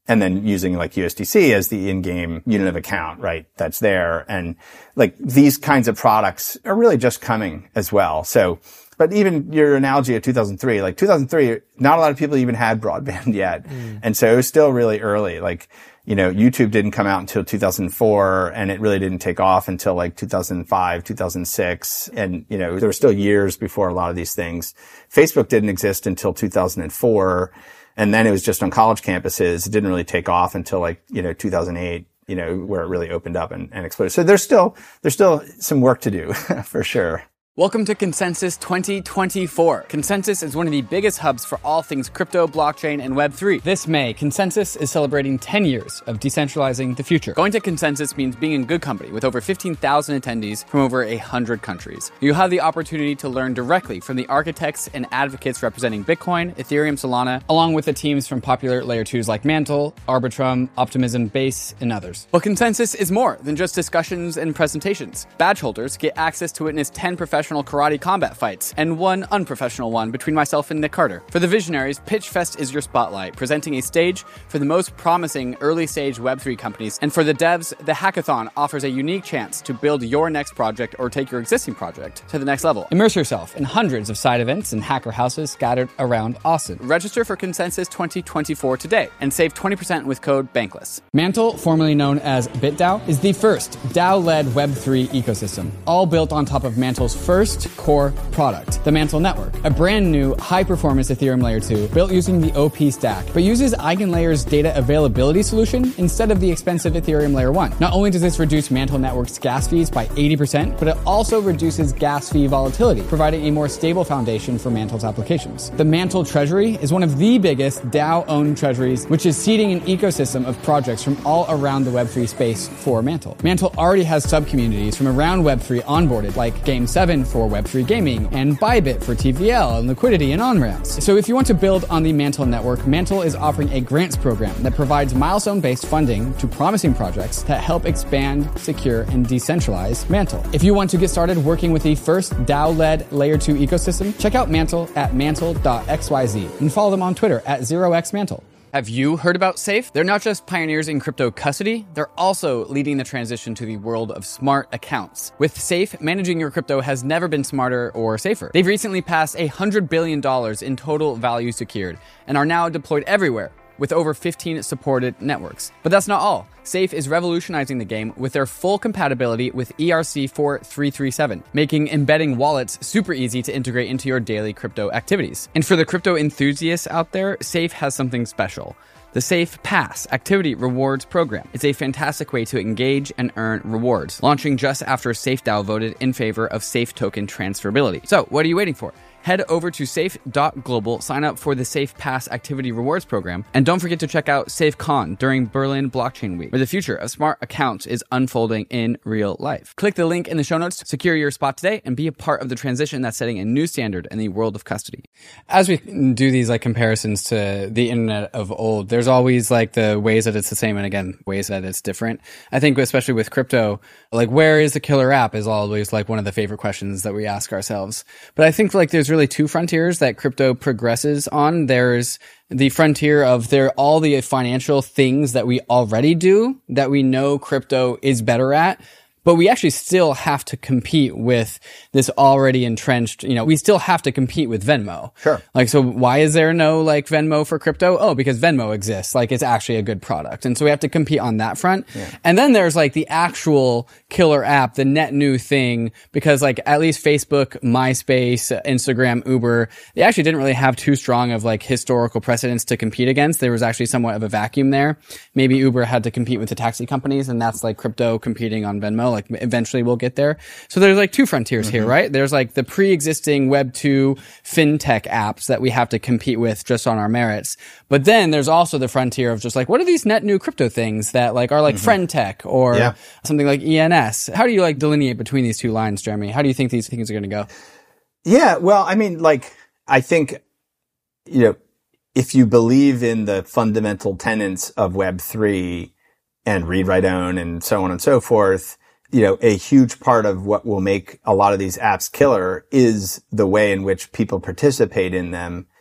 and then using like U S D C as the in-game unit of account, right? That's there. And like these kinds of products are really just coming as well. So, but even your analogy of two thousand three, like two thousand three, not a lot of people even had broadband yet. Mm. And so it was still really early. Like, you know, YouTube didn't come out until two thousand four, and it really didn't take off until like two thousand five, two thousand six. And, you know, there were still years before a lot of these things. Facebook didn't exist until two thousand four. And then it was just on college campuses. It didn't really take off until like, you know, two thousand eight, you know, where it really opened up and, and exploded. So there's still, there's still some work to do for sure. Welcome to Consensus twenty twenty-four. Consensus is one of the biggest hubs for all things crypto, blockchain, and Web three. This May, Consensus is celebrating ten years of decentralizing the future. Going to Consensus means being in good company with over fifteen thousand attendees from over one hundred countries. You'll have the opportunity to learn directly from the architects and advocates representing Bitcoin, Ethereum, Solana, along with the teams from popular layer twos like Mantle, Arbitrum, Optimism, Base, and others. But Consensus is more than just discussions and presentations. Badge holders get access to witness ten professional karate combat fights and one unprofessional one between myself and Nick Carter. For the visionaries, PitchFest is your spotlight, presenting a stage for the most promising early-stage Web three companies. And for the devs, the hackathon offers a unique chance to build your next project or take your existing project to the next level. Immerse yourself in hundreds of side events and hacker houses scattered around Austin. Register for Consensus twenty twenty-four today and save twenty percent with code BANKLESS. Mantle, formerly known as BitDAO, is the first DAO-led Web three ecosystem, all built on top of Mantle's first First core product, the Mantle Network, a brand new high-performance Ethereum Layer two built using the O P stack, but uses EigenLayer's data availability solution instead of the expensive Ethereum Layer one. Not only does this reduce Mantle Network's gas fees by eighty percent, but it also reduces gas fee volatility, providing a more stable foundation for Mantle's applications. The Mantle Treasury is one of the biggest DAO-owned treasuries, which is seeding an ecosystem of projects from all around the Web three space for Mantle. Mantle already has sub-communities from around Web three onboarded, like Game seven for Web three gaming, and Bybit for T V L and liquidity and on-ramps. So if you want to build on the Mantle network, Mantle is offering a grants program that provides milestone-based funding to promising projects that help expand, secure, and decentralize Mantle. If you want to get started working with the first DAO-led Layer two ecosystem, check out Mantle at mantle dot x y z and follow them on Twitter at zero x mantle. Have you heard about Safe? They're not just pioneers in crypto custody, they're also leading the transition to the world of smart accounts. With Safe, managing your crypto has never been smarter or safer. They've recently passed one hundred billion dollars in total value secured and are now deployed everywhere, with over fifteen supported networks. But that's not all. Safe is revolutionizing the game with their full compatibility with E R C four three three seven, making embedding wallets super easy to integrate into your daily crypto activities. And for the crypto enthusiasts out there, Safe has something special. The Safe Pass Activity Rewards Program. It's a fantastic way to engage and earn rewards, launching just after SafeDAO voted in favor of Safe token transferability. So what are you waiting for? Head over to safe dot global, sign up for the Safe Pass Activity Rewards Program, and don't forget to check out SafeCon during Berlin Blockchain Week, where the future of smart accounts is unfolding in real life. Click the link in the show notes to secure your spot today and be a part of the transition that's setting a new standard in the world of custody. As we do these like comparisons to the internet of old, there's always like the ways that it's the same and again, ways that it's different. I think especially with crypto, like where is the killer app is always like one of the favorite questions that we ask ourselves. But I think like there's really two frontiers that crypto progresses on. There's the frontier of there all the financial things that we already do that we know crypto is better at, but we actually still have to compete with this already entrenched, you know, we still have to compete with Venmo. Sure. Like, so why is there no like Venmo for crypto? Oh, because Venmo exists. Like, it's actually a good product. And so we have to compete on that front. Yeah. And then there's like the actual killer app, the net new thing, because like at least Facebook, MySpace, Instagram, Uber, they actually didn't really have too strong of like historical precedents to compete against. There was actually somewhat of a vacuum there. Maybe Uber had to compete with the taxi companies, and that's like crypto competing on Venmo. Like eventually we'll get there. So there's like two frontiers mm-hmm. here, right? There's like the pre-existing Web two fintech apps that we have to compete with just on our merits. But then there's also the frontier of just like, what are these net new crypto things that like are like mm-hmm. friend tech or yeah. something like E N S? How do you like delineate between these two lines, Jeremy? How do you think these things are going to go? Yeah, well, I mean, like, I think, you know, if you believe in the fundamental tenets of Web three and read, write, own and so on and so forth, you know, a huge part of what will make a lot of these apps killer is the way in which people participate in them.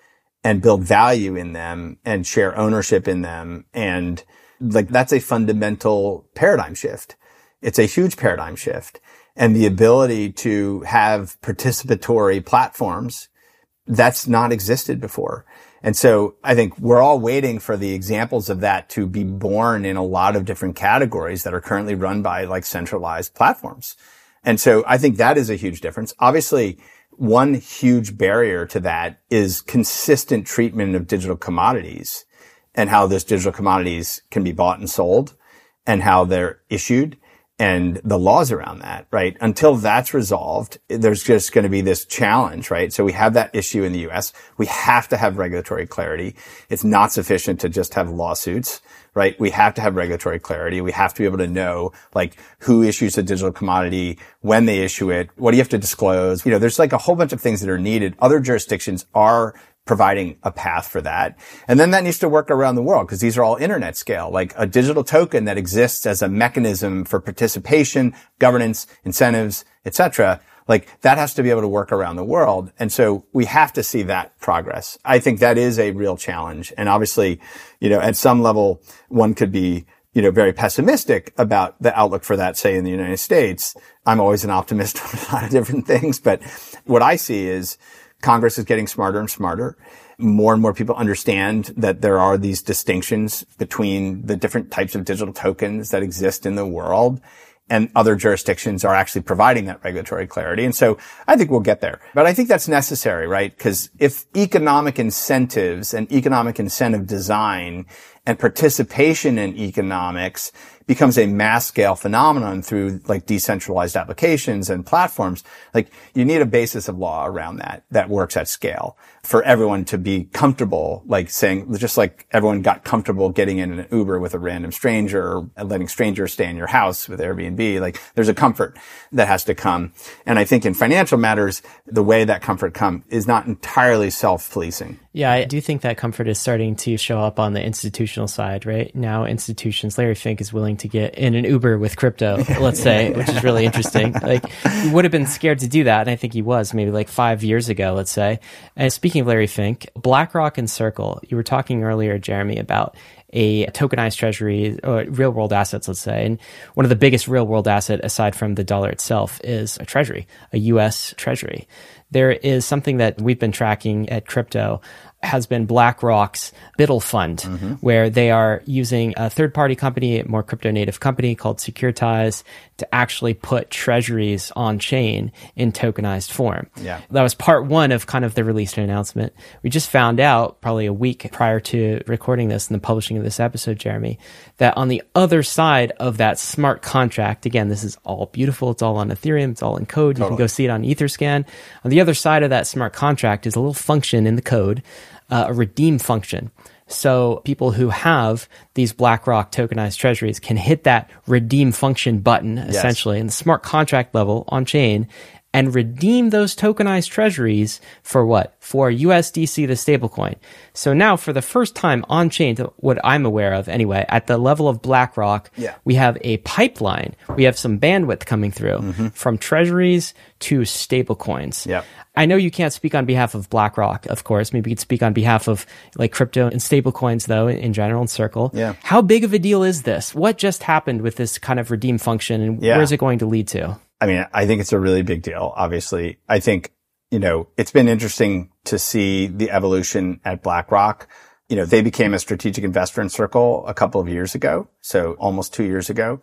and build value in them and share ownership in them. And like, that's a fundamental paradigm shift. It's a huge paradigm shift. And the ability to have participatory platforms, that's not existed before. And so I think we're all waiting for the examples of that to be born in a lot of different categories that are currently run by like centralized platforms. And so I think that is a huge difference. Obviously, one huge barrier to that is consistent treatment of digital commodities and how those digital commodities can be bought and sold and how they're issued and the laws around that, right? Until that's resolved, there's just going to be this challenge, right? So we have that issue in the U S. We have to have regulatory clarity. It's not sufficient to just have lawsuits, right? We have to have regulatory clarity. We have to be able to know, like, who issues a digital commodity, when they issue it, what do you have to disclose? You know, there's like a whole bunch of things that are needed. Other jurisdictions are providing a path for that. And then that needs to work around the world because these are all internet scale, like a digital token that exists as a mechanism for participation, governance, incentives, et cetera. Like that has to be able to work around the world. And so we have to see that progress. I think that is a real challenge. And obviously, you know, at some level, one could be, you know, very pessimistic about the outlook for that, say in the United States. I'm always an optimist on a lot of different things, but what I see is Congress is getting smarter and smarter. More and more people understand that there are these distinctions between the different types of digital tokens that exist in the world, and other jurisdictions are actually providing that regulatory clarity. And so I think we'll get there. But I think that's necessary, right? Because if economic incentives and economic incentive design and participation in economics becomes a mass scale phenomenon through like decentralized applications and platforms, like you need a basis of law around that that works at scale for everyone to be comfortable, like saying, just like everyone got comfortable getting in an Uber with a random stranger or letting strangers stay in your house with Airbnb. Like there's a comfort that has to come. And I think in financial matters, the way that comfort comes is not entirely self-policing. Yeah, I do think that comfort is starting to show up on the institutional side, right? Now institutions, Larry Fink is willing to get in an Uber with crypto, let's say, which is really interesting. Like he would have been scared to do that. And I think he was maybe like five years ago, let's say. And speaking of Larry Fink, BlackRock and Circle, you were talking earlier, Jeremy, about a tokenized treasury or real world assets, let's say. And one of the biggest real world asset aside from the dollar itself is a treasury, a U S treasury. There is something that we've been tracking at Crypto has been BlackRock's Biddle Fund, mm-hmm. where they are using a third-party company, a more crypto-native company called Securitize, to actually put treasuries on chain in tokenized form. Yeah. That was part one of kind of the release and announcement. We just found out probably a week prior to recording this and the publishing of this episode, Jeremy, that on the other side of that smart contract, again, this is all beautiful. It's all on Ethereum. It's all in code. Totally. You can go see it on Etherscan. On the other side of that smart contract is a little function in the code, uh, a redeem function. So people who have these BlackRock tokenized treasuries can hit that redeem function button, yes. essentially, in the smart contract level on chain and redeem those tokenized treasuries for what? For U S D C, the stablecoin. So now for the first time on chain, to what I'm aware of anyway, at the level of BlackRock, yeah. we have a pipeline. We have some bandwidth coming through mm-hmm. from treasuries to stablecoins. Yep. I know you can't speak on behalf of BlackRock, of course. Maybe you could speak on behalf of like crypto and stablecoins, though, in, in general, and Circle. Yeah. How big of a deal is this? What just happened with this kind of redeem function, and yeah. where is it going to lead to? I mean, I think it's a really big deal, obviously. I think, you know, it's been interesting to see the evolution at BlackRock. You know, they became a strategic investor in Circle a couple of years ago, so almost two years ago.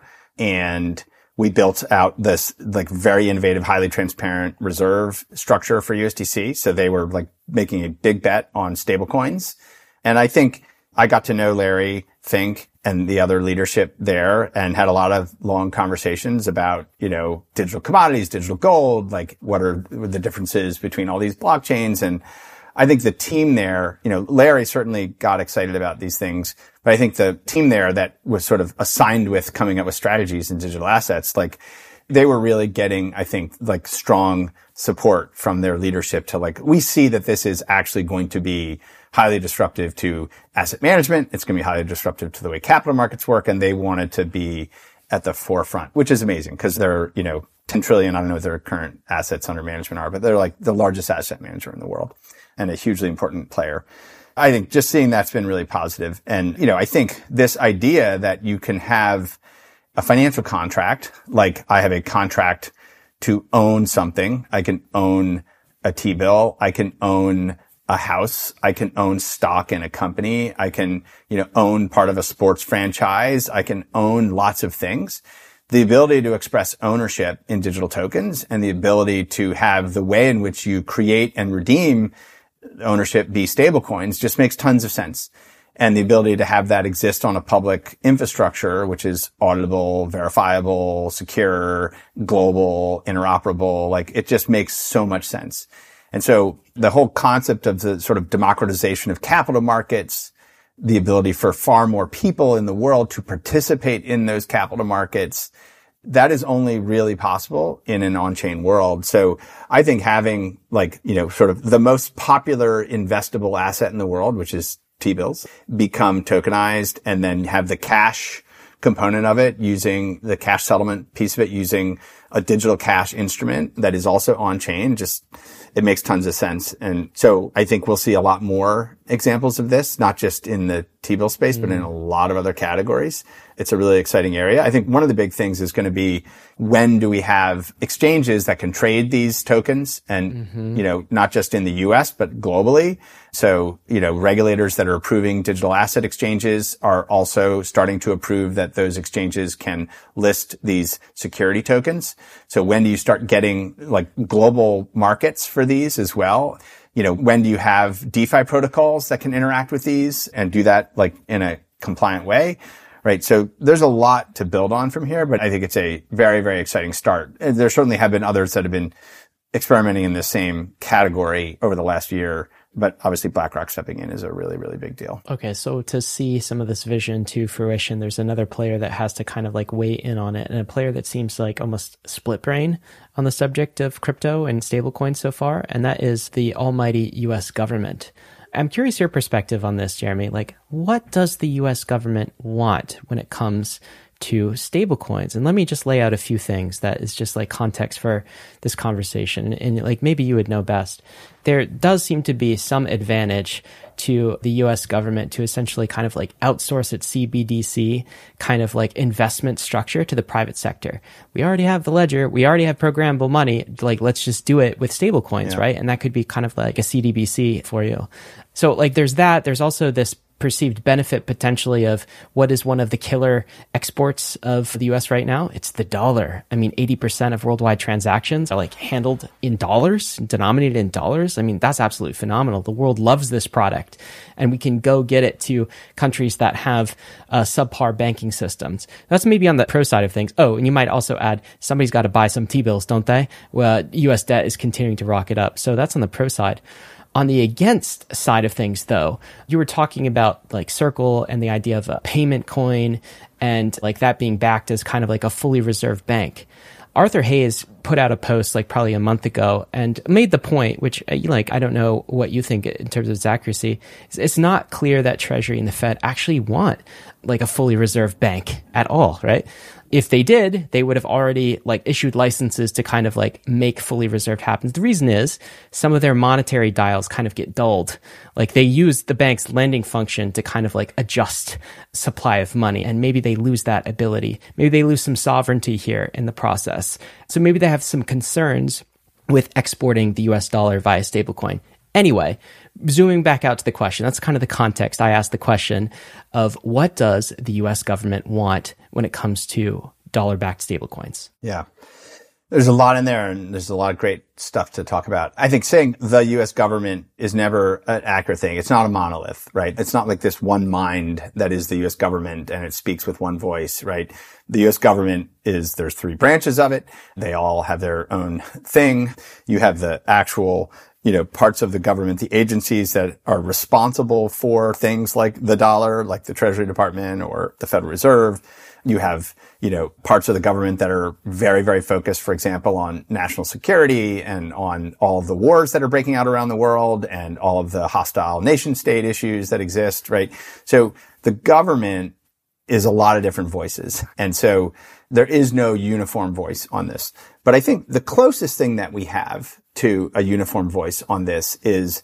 And we built out this like very innovative, highly transparent reserve structure for U S D C. So they were like making a big bet on stablecoins. And I think I got to know Larry Fink and the other leadership there and had a lot of long conversations about, you know, digital commodities, digital gold, like what are the differences between all these blockchains. And I think the team there, you know, Larry certainly got excited about these things, but I think the team there that was sort of assigned with coming up with strategies in digital assets, like they were really getting, I think, like strong support from their leadership to like, we see that this is actually going to be highly disruptive to asset management. It's going to be highly disruptive to the way capital markets work. And they wanted to be at the forefront, which is amazing because they're, you know, ten trillion. I don't know what their current assets under management are, but they're like the largest asset manager in the world. and a hugely important player. I think just seeing that's been really positive. And, you know, I think this idea that you can have a financial contract, like I have a contract to own something. I can own a T-bill. I can own a house. I can own stock in a company. I can, you know, own part of a sports franchise. I can own lots of things. The ability to express ownership in digital tokens and the ability to have the way in which you create and redeem ownership be stablecoins just makes tons of sense. And the ability to have that exist on a public infrastructure, which is auditable, verifiable, secure, global, interoperable, like it just makes so much sense. And so the whole concept of the sort of democratization of capital markets, the ability for far more people in the world to participate in those capital markets, that is only really possible in an on-chain world. So I think having like, you know, sort of the most popular investable asset in the world, which is T-bills, become tokenized and then have the cash component of it using the cash settlement piece of it using a digital cash instrument that is also on-chain, just it makes tons of sense. And so I think we'll see a lot more examples of this, not just in the T-bill space, mm. but in a lot of other categories. It's a really exciting area. I think one of the big things is going to be when do we have exchanges that can trade these tokens and, mm-hmm. you know, not just in the U S, but globally. So, you know, regulators that are approving digital asset exchanges are also starting to approve that those exchanges can list these security tokens. So when do you start getting like global markets for these as well? You know, when do you have DeFi protocols that can interact with these and do that like in a compliant way? Right. So there's a lot to build on from here, but I think it's a very, very exciting start. And there certainly have been others that have been experimenting in the same category over the last year. But obviously BlackRock stepping in is a really, really big deal. Okay. So to see some of this vision to fruition, there's another player that has to kind of like weigh in on it, and a player that seems like almost split brain on the subject of crypto and stablecoins so far. And that is the almighty U S government. I'm curious your perspective on this, Jeremy. Like, what does the U S government want when it comes to stablecoins? And let me just lay out a few things that is just like context for this conversation. And like maybe you would know best. There does seem to be some advantage to the U S government to essentially kind of like outsource its C B D C kind of like investment structure to the private sector. We already have the ledger. We already have programmable money. Like, let's just do it with stablecoins, yeah. right? And that could be kind of like a C D B C for you. So like there's that. There's also this perceived benefit potentially of what is one of the killer exports of the U S right now. It's the dollar. I mean, eighty percent of worldwide transactions are like handled in dollars, denominated in dollars. I mean, that's absolutely phenomenal. The world loves this product, and we can go get it to countries that have uh, subpar banking systems. That's maybe on the pro side of things. Oh, and you might also add, somebody's got to buy some T-bills, don't they? Well, U S debt is continuing to rocket up. So that's on the pro side. On the against side of things, though, you were talking about like Circle and the idea of a payment coin and like that being backed as kind of like a fully reserved bank. Arthur Hayes put out a post like probably a month ago and made the point, which like, I don't know what you think in terms of its accuracy. It's not clear that Treasury and the Fed actually want like a fully reserved bank at all, right? If they did, they would have already like issued licenses to kind of like make fully reserved happen. The reason is some of their monetary dials kind of get dulled. Like they use the bank's lending function to kind of like adjust supply of money, and maybe they lose that ability. Maybe they lose some sovereignty here in the process. So maybe they have some concerns with exporting the U S dollar via stablecoin. Anyway, zooming back out to the question, that's kind of the context. I asked the question of what does the U S government want when it comes to dollar-backed stablecoins? Yeah. There's a lot in there, and there's a lot of great stuff to talk about. I think saying the U S government is never an accurate thing. It's not a monolith, right? It's not like this one mind that is the U S government and it speaks with one voice, right? The U S government is, there's three branches of it. They all have their own thing. You have the actual you know, parts of the government, the agencies that are responsible for things like the dollar, like the Treasury Department or the Federal Reserve. You have, you know, parts of the government that are very, very focused, for example, on national security and on all of the wars that are breaking out around the world and all of the hostile nation state issues that exist, right? So the government is a lot of different voices. And so there is no uniform voice on this. But I think the closest thing that we have to a uniform voice on this is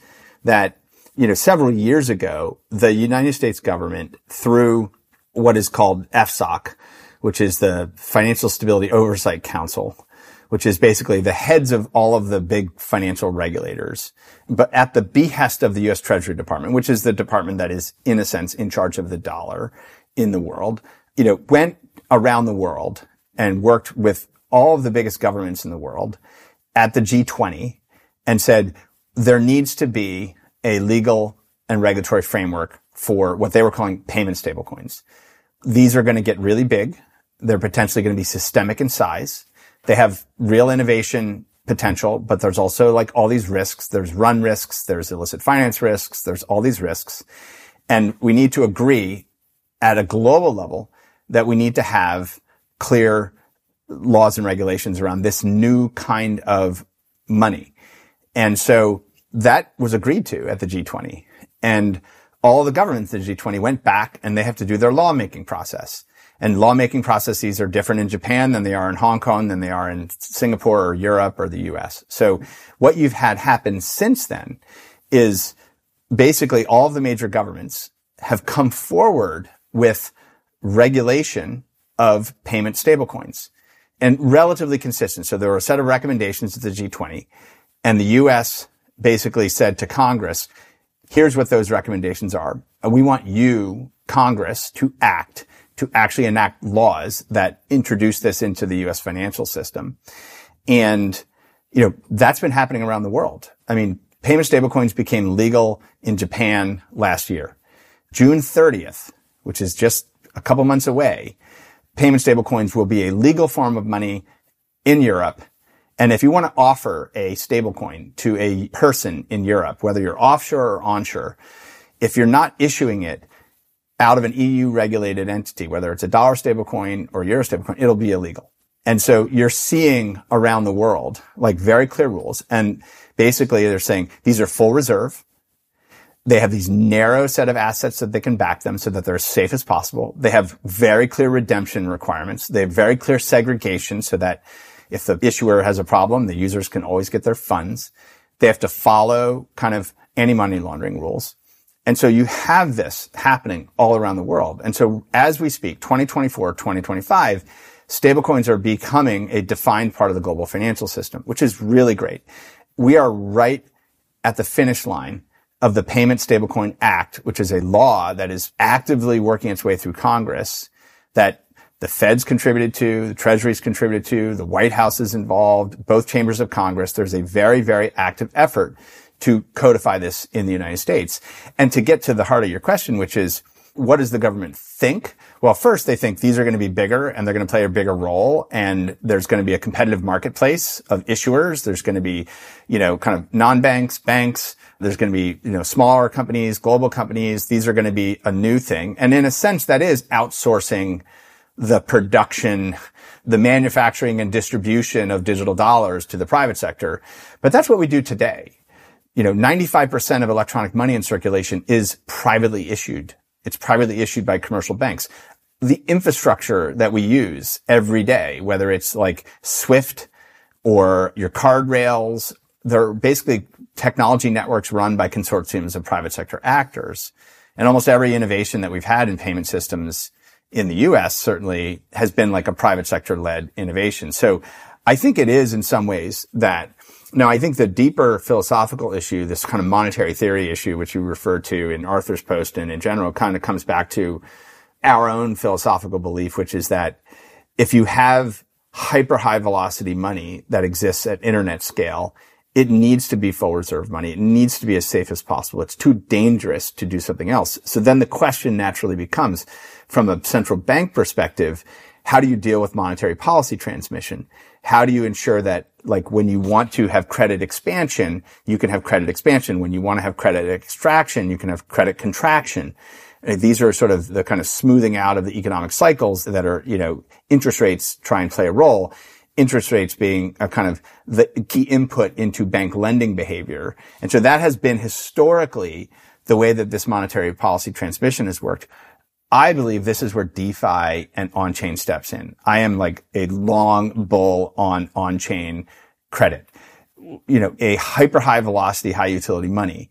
that, you know, several years ago, the United States government, through what is called F S O C, which is the Financial Stability Oversight Council, which is basically the heads of all of the big financial regulators, but at the behest of the U S Treasury Department, which is the department that is, in a sense, in charge of the dollar in the world, you know, went around the world and worked with all of the biggest governments in the world at the G twenty and said there needs to be a legal and regulatory framework for what they were calling payment stablecoins. These are going to get really big. They're potentially going to be systemic in size. They have real innovation potential, but there's also like all these risks. There's run risks. There's illicit finance risks. There's all these risks. And we need to agree at a global level that we need to have clear laws and regulations around this new kind of money. And so that was agreed to at the G twenty. And all the governments of the G twenty went back and they have to do their lawmaking process. And lawmaking processes are different in Japan than they are in Hong Kong, than they are in Singapore or Europe or the U S. So what you've had happen since then is basically all of the major governments have come forward with regulation of payment stablecoins and relatively consistent. So there were a set of recommendations at the G twenty, and the U S basically said to Congress, here's what those recommendations are. We want you, Congress, to act to actually enact laws that introduce this into the U S financial system. And, you know, that's been happening around the world. I mean, payment stablecoins became legal in Japan last year. June thirtieth, which is just a couple months away, payment stablecoins will be a legal form of money in Europe. And if you want to offer a stablecoin to a person in Europe, whether you're offshore or onshore, if you're not issuing it out of an E U regulated entity, whether it's a dollar stablecoin or euro stablecoin, it'll be illegal. And so you're seeing around the world, like very clear rules. And basically they're saying these are full reserve. They have these narrow set of assets that they can back them so that they're as safe as possible. They have very clear redemption requirements. They have very clear segregation so that if the issuer has a problem, the users can always get their funds. They have to follow kind of anti-money laundering rules. And so you have this happening all around the world. And so as we speak, twenty twenty-four, twenty twenty-five, stablecoins are becoming a defined part of the global financial system, which is really great. We are right at the finish line of the Payment Stablecoin Act, which is a law that is actively working its way through Congress, that the Fed's contributed to, the Treasury's contributed to, the White House is involved, both chambers of Congress. There's a very, very active effort to codify this in the United States. And to get to the heart of your question, which is, what does the government think? Well, first, they think these are going to be bigger and they're going to play a bigger role. And there's going to be a competitive marketplace of issuers. There's going to be, you know, kind of non-banks, banks. There's going to be, you know, smaller companies, global companies. These are going to be a new thing. And in a sense, that is outsourcing the production, the manufacturing and distribution of digital dollars to the private sector. But that's what we do today. You know, ninety-five percent of electronic money in circulation is privately issued. It's privately issued by commercial banks. The infrastructure that we use every day, whether it's like SWIFT or your card rails, they're basically technology networks run by consortiums of private sector actors. And almost every innovation that we've had in payment systems in the U S certainly has been like a private sector led innovation. So I think it is in some ways that now, I think the deeper philosophical issue, this kind of monetary theory issue, which you referred to in Arthur's post and in general, kind of comes back to our own philosophical belief, which is that if you have hyper high velocity money that exists at internet scale, it needs to be full reserve money. It needs to be as safe as possible. It's too dangerous to do something else. So then the question naturally becomes, from a central bank perspective, how do you deal with monetary policy transmission? How do you ensure that, like, when you want to have credit expansion, you can have credit expansion. When you want to have credit extraction, you can have credit contraction. These are sort of the kind of smoothing out of the economic cycles that are, you know, interest rates try and play a role. Interest rates being a kind of the key input into bank lending behavior. And so that has been historically the way that this monetary policy transmission has worked. I believe this is where DeFi and on-chain steps in. I am like a long bull on on-chain credit. You know, a hyper high velocity, high utility money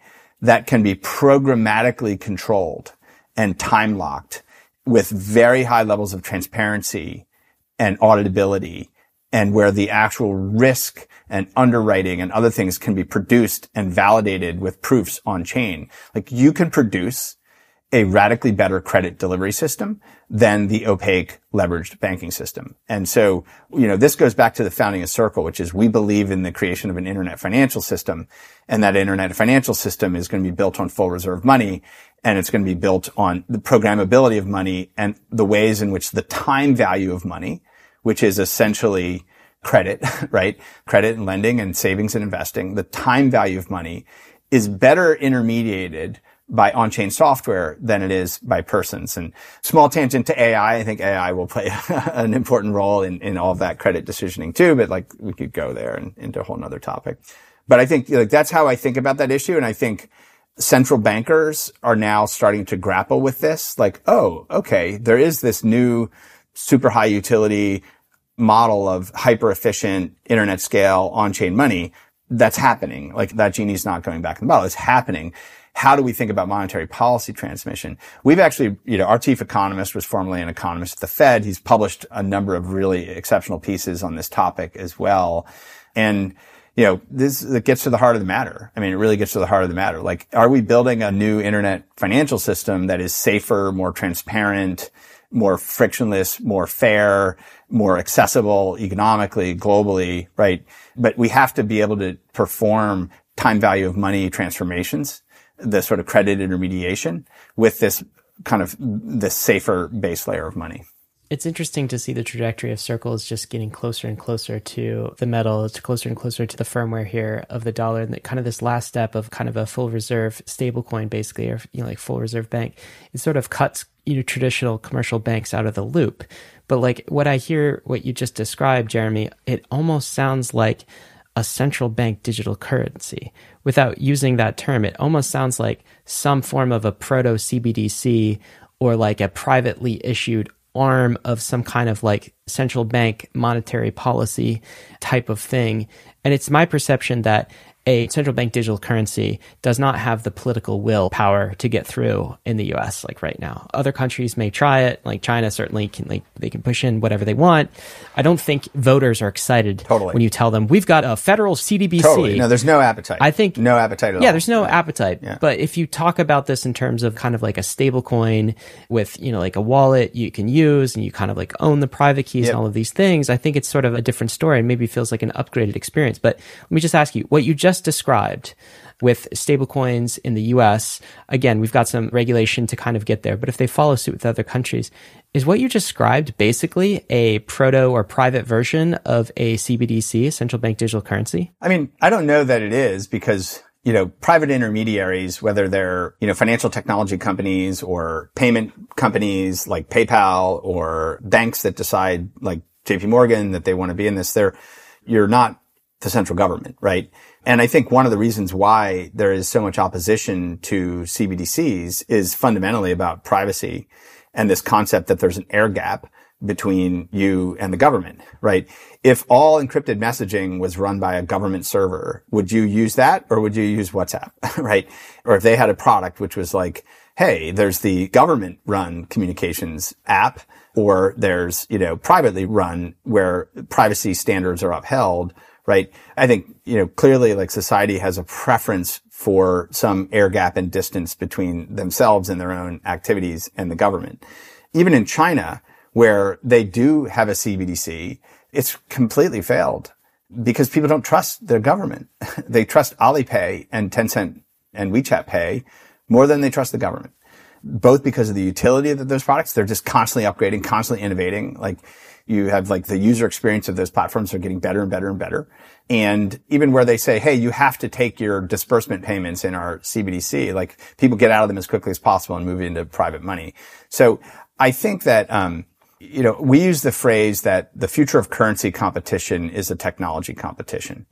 that can be programmatically controlled and time locked with very high levels of transparency and auditability, and where the actual risk and underwriting and other things can be produced and validated with proofs on chain. Like, you can produce a radically better credit delivery system than the opaque leveraged banking system. And so, you know, this goes back to the founding of Circle, which is we believe in the creation of an internet financial system, and that internet financial system is going to be built on full reserve money, and it's going to be built on the programmability of money and the ways in which the time value of money, which is essentially credit, right? Credit and lending and savings and investing. The time value of money is better intermediated by on-chain software than it is by persons. And small tangent to A I, I think A I will play an important role in, in all of that credit decisioning too, but like we could go there and into a whole nother topic. But I think like that's how I think about that issue. And I think central bankers are now starting to grapple with this. Like, oh, okay, there is this new super high utility model of hyper efficient internet scale on-chain money that's happening. Like, that genie's not going back in the bottle. It's happening. How do we think about monetary policy transmission? We've actually, you know, our chief economist was formerly an economist at the Fed. He's published a number of really exceptional pieces on this topic as well. And, you know, this, it gets to the heart of the matter. I mean, it really gets to the heart of the matter. Like, are we building a new internet financial system that is safer, more transparent, more frictionless, more fair, more accessible economically, globally, right? But we have to be able to perform time value of money transformations, the sort of credit intermediation, with this kind of this safer base layer of money. It's interesting to see the trajectory of Circle is just getting closer and closer to the metal, it's closer and closer to the firmware here of the dollar, and the, kind of this last step of kind of a full reserve stablecoin, basically, or, you know, like full reserve bank. It sort of cuts, you know, traditional commercial banks out of the loop. But like what I hear, what you just described, Jeremy, it almost sounds like a central bank digital currency. Without using that term, it almost sounds like some form of a proto C B D C, or like a privately issued arm of some kind of like central bank monetary policy type of thing. And it's my perception that a central bank digital currency does not have the political will power to get through in the U S like right now. Other countries may try it, like China certainly can, like they can push in whatever they want. I don't think voters are excited totally. when you tell them we've got a federal C D B C. Totally. No, there's no appetite. I think no appetite at yeah, all. Yeah, there's no yeah. appetite. Yeah. But if you talk about this in terms of kind of like a stable coin with, you know, like a wallet you can use, and you kind of like own the private keys yep. and all of these things, I think it's sort of a different story, and maybe feels like an upgraded experience. But let me just ask you, what you just described with stablecoins in the U S, again, we've got some regulation to kind of get there, but if they follow suit with other countries, is what you described basically a proto or private version of a C B D C, central bank digital currency? I mean, I don't know that it is, because, you know, private intermediaries, whether they're, you know, financial technology companies or payment companies like PayPal, or banks that decide, like J P Morgan, that they want to be in this, they're, you're not the central government, right? And I think one of the reasons why there is so much opposition to C B D Cs is fundamentally about privacy and this concept that there's an air gap between you and the government, right? If all encrypted messaging was run by a government server, would you use that, or would you use WhatsApp, right? Or if they had a product which was like, hey, there's the government run communications app, or there's, you know, privately run where privacy standards are upheld, right? I think, you know, clearly like society has a preference for some air gap and distance between themselves and their own activities and the government. Even in China, where they do have a C B D C, it's completely failed because people don't trust their government. They trust Alipay and Tencent and WeChat Pay more than they trust the government, both because of the utility of those products. They're just constantly upgrading, constantly innovating. Like, you have like the user experience of those platforms are getting better and better and better. And even where they say, hey, you have to take your disbursement payments in our C B D C, like people get out of them as quickly as possible and move into private money. So I think that, um, you know, we use the phrase that the future of currency competition is a technology competition.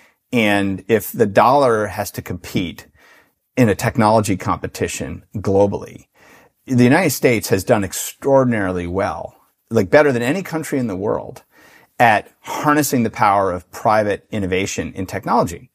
And if the dollar has to compete in a technology competition globally, the United States has done extraordinarily well, like better than any country in the world, at harnessing the power of private innovation in technology.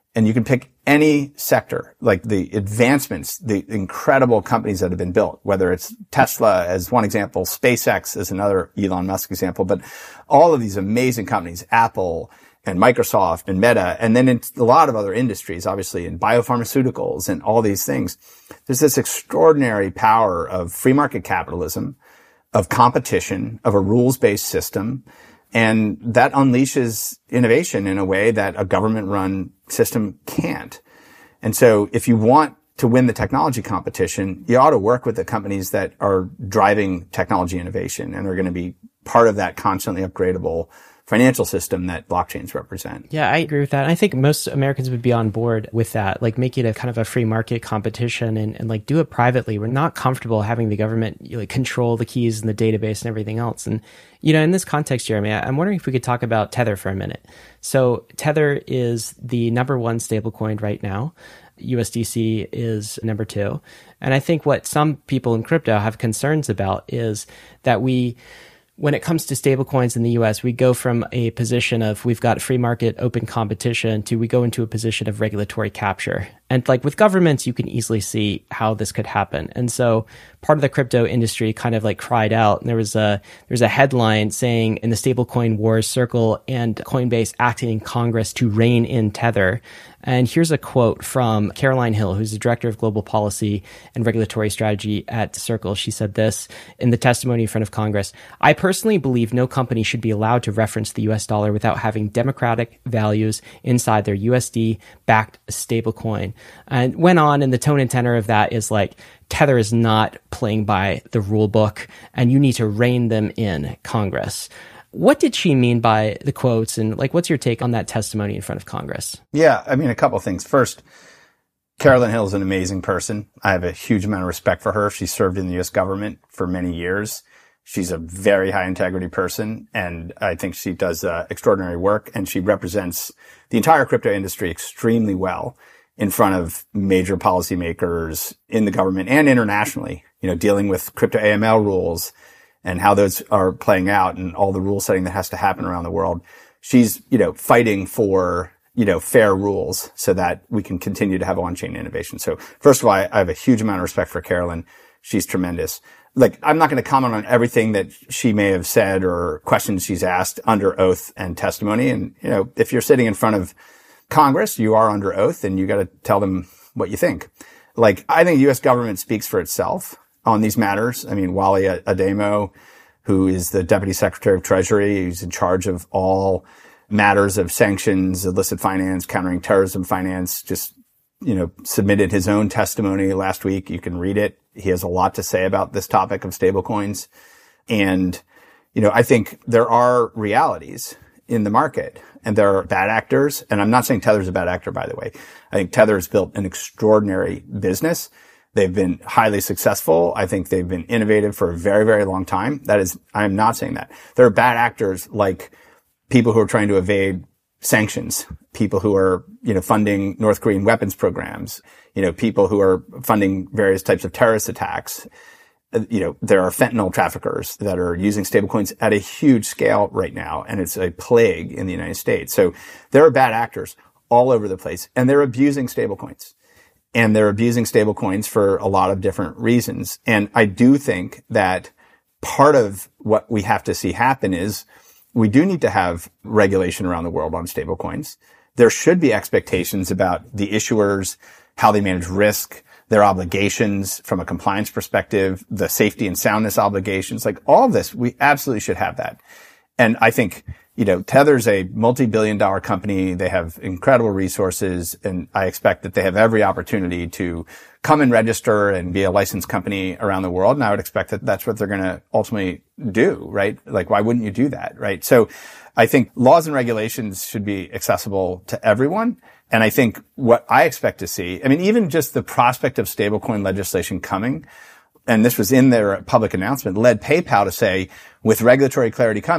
And you can pick any sector, like the advancements, the incredible companies that have been built, whether it's Tesla as one example, SpaceX as another Elon Musk example, but all of these amazing companies, Apple and Microsoft and Meta, and then in a lot of other industries, obviously in biopharmaceuticals and all these things. There's this extraordinary power of free market capitalism, of competition, of a rules-based system. And that unleashes innovation in a way that a government-run system can't. And so if you want to win the technology competition, you ought to work with the companies that are driving technology innovation and are going to be part of that constantly upgradable financial system that blockchains represent. Yeah, I agree with that. I think most Americans would be on board with that, like make it a kind of a free market competition and, and like do it privately. We're not comfortable having the government you know, like control the keys and the database and everything else. And, you know, in this context, Jeremy, I'm wondering if we could talk about Tether for a minute. So Tether is the number one stablecoin right now. U S D C is number two. And I think what some people in crypto have concerns about is that we, when it comes to stablecoins in the U S, we go from a position of we've got free market open competition to we go into a position of regulatory capture. And like with governments, you can easily see how this could happen. And so part of the crypto industry kind of like cried out. And there was a there's a headline saying in the stablecoin wars, Circle and Coinbase acting in Congress to rein in Tether. And here's a quote from Caroline Hill, who's the director of global policy and regulatory strategy at Circle. She said this in the testimony in front of Congress: "I personally believe no company should be allowed to reference the U S dollar without having democratic values inside their U S D-backed stablecoin." And went on, and the tone and tenor of that is like, Tether is not playing by the rule book, and you need to rein them in, Congress. What did she mean by the quotes, and like, what's your take on that testimony in front of Congress? Yeah, I mean, a couple of things. First, Caroline Hill is an amazing person. I have a huge amount of respect for her. She served in the U S government for many years. She's a very high integrity person, and I think she does uh, extraordinary work, and she represents the entire crypto industry extremely well in front of major policymakers in the government and internationally, you know, dealing with crypto A M L rules and how those are playing out and all the rule setting that has to happen around the world. She's, you know, fighting for, you know, fair rules so that we can continue to have on-chain innovation. So first of all, I, I have a huge amount of respect for Carolyn. She's tremendous. Like, I'm not going to comment on everything that she may have said or questions she's asked under oath and testimony. And, you know, if you're sitting in front of Congress, you are under oath and you got to tell them what you think. Like, I think the U S government speaks for itself on these matters. I mean, Wally Adeyemo, who is the Deputy Secretary of Treasury, who's in charge of all matters of sanctions, illicit finance, countering terrorism finance, just, you know, submitted his own testimony last week. You can read it. He has a lot to say about this topic of stablecoins. And, you know, I think there are realities in the market, and there are bad actors. And I'm not saying Tether's a bad actor, by the way. I think Tether's built an extraordinary business. They've been highly successful. I think they've been innovative for a very, very long time. That is, I am not saying that. There are bad actors like people who are trying to evade sanctions, people who are, you know, funding North Korean weapons programs, you know, people who are funding various types of terrorist attacks. You know, there are fentanyl traffickers that are using stablecoins at a huge scale right now, and it's a plague in the United States. So there are bad actors all over the place, and they're abusing stablecoins. And they're abusing stablecoins for a lot of different reasons. And I do think that part of what we have to see happen is we do need to have regulation around the world on stablecoins. There should be expectations about the issuers, how they manage risk, their obligations from a compliance perspective, the safety and soundness obligations, like all of this, we absolutely should have that. And I think, you know, Tether's a multi-billion dollar company. They have incredible resources, and I expect that they have every opportunity to come and register and be a licensed company around the world. And I would expect that that's what they're going to ultimately do, right? Like, why wouldn't you do that, right? So I think laws and regulations should be accessible to everyone. And I think what I expect to see, I mean, even just the prospect of stablecoin legislation coming, and this was in their public announcement, led PayPal to say, with regulatory clarity coming,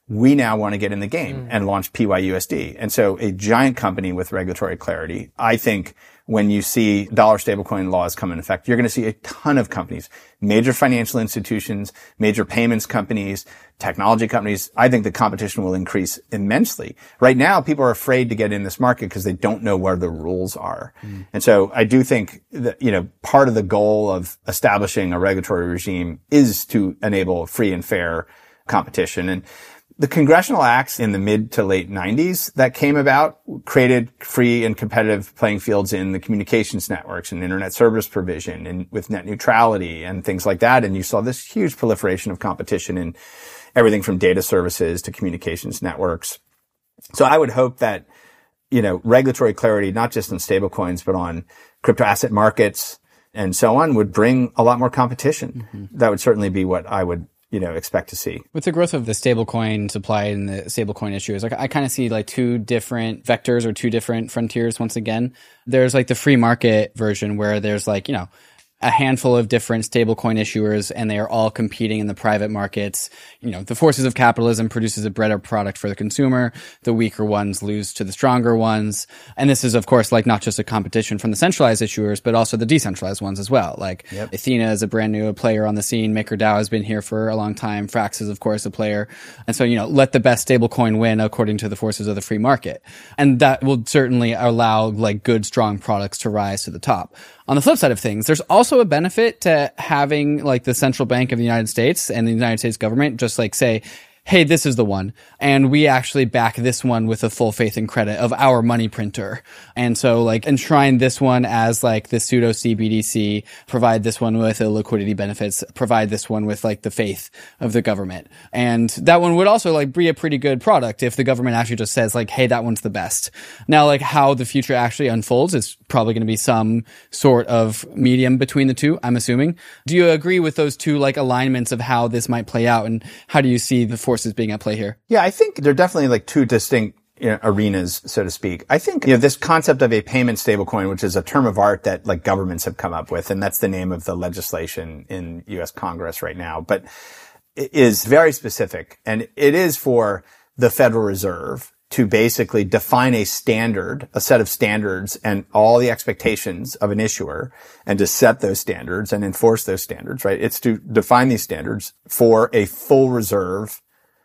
we now want to get in the game mm. and launch P Y U S D. And so a giant company with regulatory clarity, I think when you see dollar stablecoin laws come in effect, you're going to see a ton of companies, major financial institutions, major payments companies, technology companies. I think the competition will increase immensely. Right now, people are afraid to get in this market because they don't know where the rules are. Mm. And so I do think that, you know, part of the goal of establishing a regulatory regime is to enable free and fair competition. And the congressional acts in the mid to late nineties that came about created free and competitive playing fields in the communications networks and internet service provision and with net neutrality and things like that. And you saw this huge proliferation of competition in everything from data services to communications networks. So I would hope that, you know, regulatory clarity, not just on stablecoins, but on crypto asset markets and so on, would bring a lot more competition. Mm-hmm. That would certainly be what I would you know, expect to see. With the growth of the stablecoin supply and the stablecoin issues, like I kind of see like two different vectors or two different frontiers once again. There's like the free market version where there's like, you know, a handful of different stablecoin issuers and they are all competing in the private markets. You know, the forces of capitalism produces a better product for the consumer. The weaker ones lose to the stronger ones. And this is, of course, like not just a competition from the centralized issuers, but also the decentralized ones as well. Like yep. Athena is a brand new player on the scene. MakerDAO has been here for a long time. Frax is, of course, a player. And so, you know, let the best stablecoin win according to the forces of the free market. And that will certainly allow like good, strong products to rise to the top. On the flip side of things, there's also a benefit to having like the central bank of the United States and the United States government just like say, hey, this is the one. And we actually back this one with a full faith and credit of our money printer. And so like enshrine this one as like the pseudo C B D C, provide this one with the liquidity benefits, provide this one with like the faith of the government. And that one would also like be a pretty good product if the government actually just says like, hey, that one's the best. Now, like how the future actually unfolds is probably going to be some sort of medium between the two, I'm assuming. Do you agree with those two like alignments of how this might play out? And how do you see the forces being at play here? Yeah, I think they're definitely like two distinct you know, arenas, so to speak. I think, you know, this concept of a payment stablecoin, which is a term of art that like governments have come up with, and that's the name of the legislation in U S Congress right now, but it is very specific. And it is for the Federal Reserve to basically define a standard, a set of standards and all the expectations of an issuer and to set those standards and enforce those standards, right? It's to define these standards for a full reserve,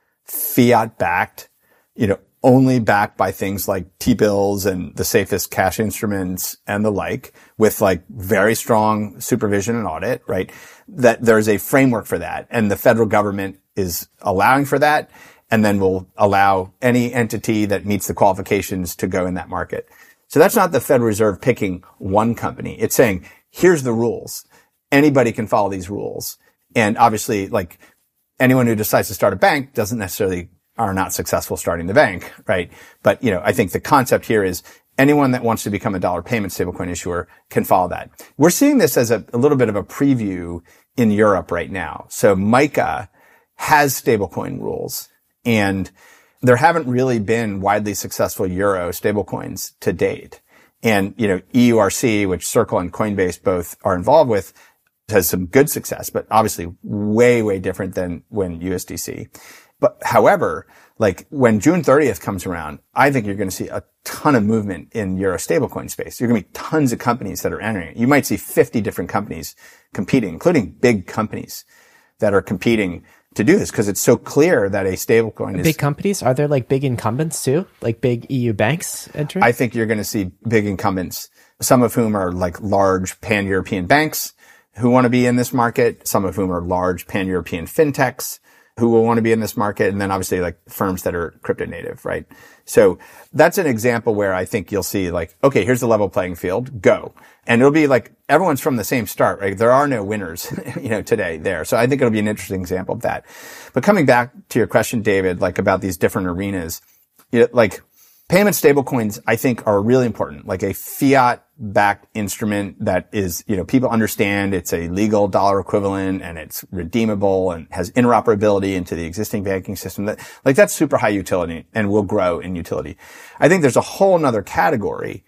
fiat backed, you know, only backed by things like T-bills and the safest cash instruments and the like, with like very strong supervision and audit, right? That there's a framework for that. And the federal government is allowing for that, and then will allow any entity that meets the qualifications to go in that market. So that's not the Federal Reserve picking one company. It's saying, here's the rules. Anybody can follow these rules. And obviously, like, anyone who decides to start a bank doesn't necessarily are not successful starting the bank, right? But, you know, I think the concept here is anyone that wants to become a dollar payment stablecoin issuer can follow that. We're seeing this as a, a little bit of a preview in Europe right now. So MiCA has stablecoin rules, and there haven't really been widely successful euro stablecoins to date. And, you know, E U R C, which Circle and Coinbase both are involved with, has some good success, but obviously way, way different than when U S D C. But however, like when June thirtieth comes around, I think you're going to see a ton of movement in Euro stablecoin space. You're going to be tons of companies that are entering it. You might see fifty different companies competing, including big companies that are competing to do this, because it's so clear that a stablecoin is... Big companies? Are there like big incumbents too? Like big E U banks entering? I think you're going to see big incumbents, some of whom are like large pan-European banks who want to be in this market, some of whom are large pan-European fintechs who will want to be in this market, and then obviously like firms that are crypto native, right? So that's an example where I think you'll see like, okay, here's the level playing field, go. And it'll be like everyone's from the same start, right? There are no winners, you know, today there. So I think it'll be an interesting example of that. But coming back to your question, David, like about these different arenas, you know, like payment stablecoins, I think are really important, like a fiat backed instrument that is, you know, people understand it's a legal dollar equivalent and it's redeemable and has interoperability into the existing banking system. That, like that's super high utility and will grow in utility. I think there's a whole nother category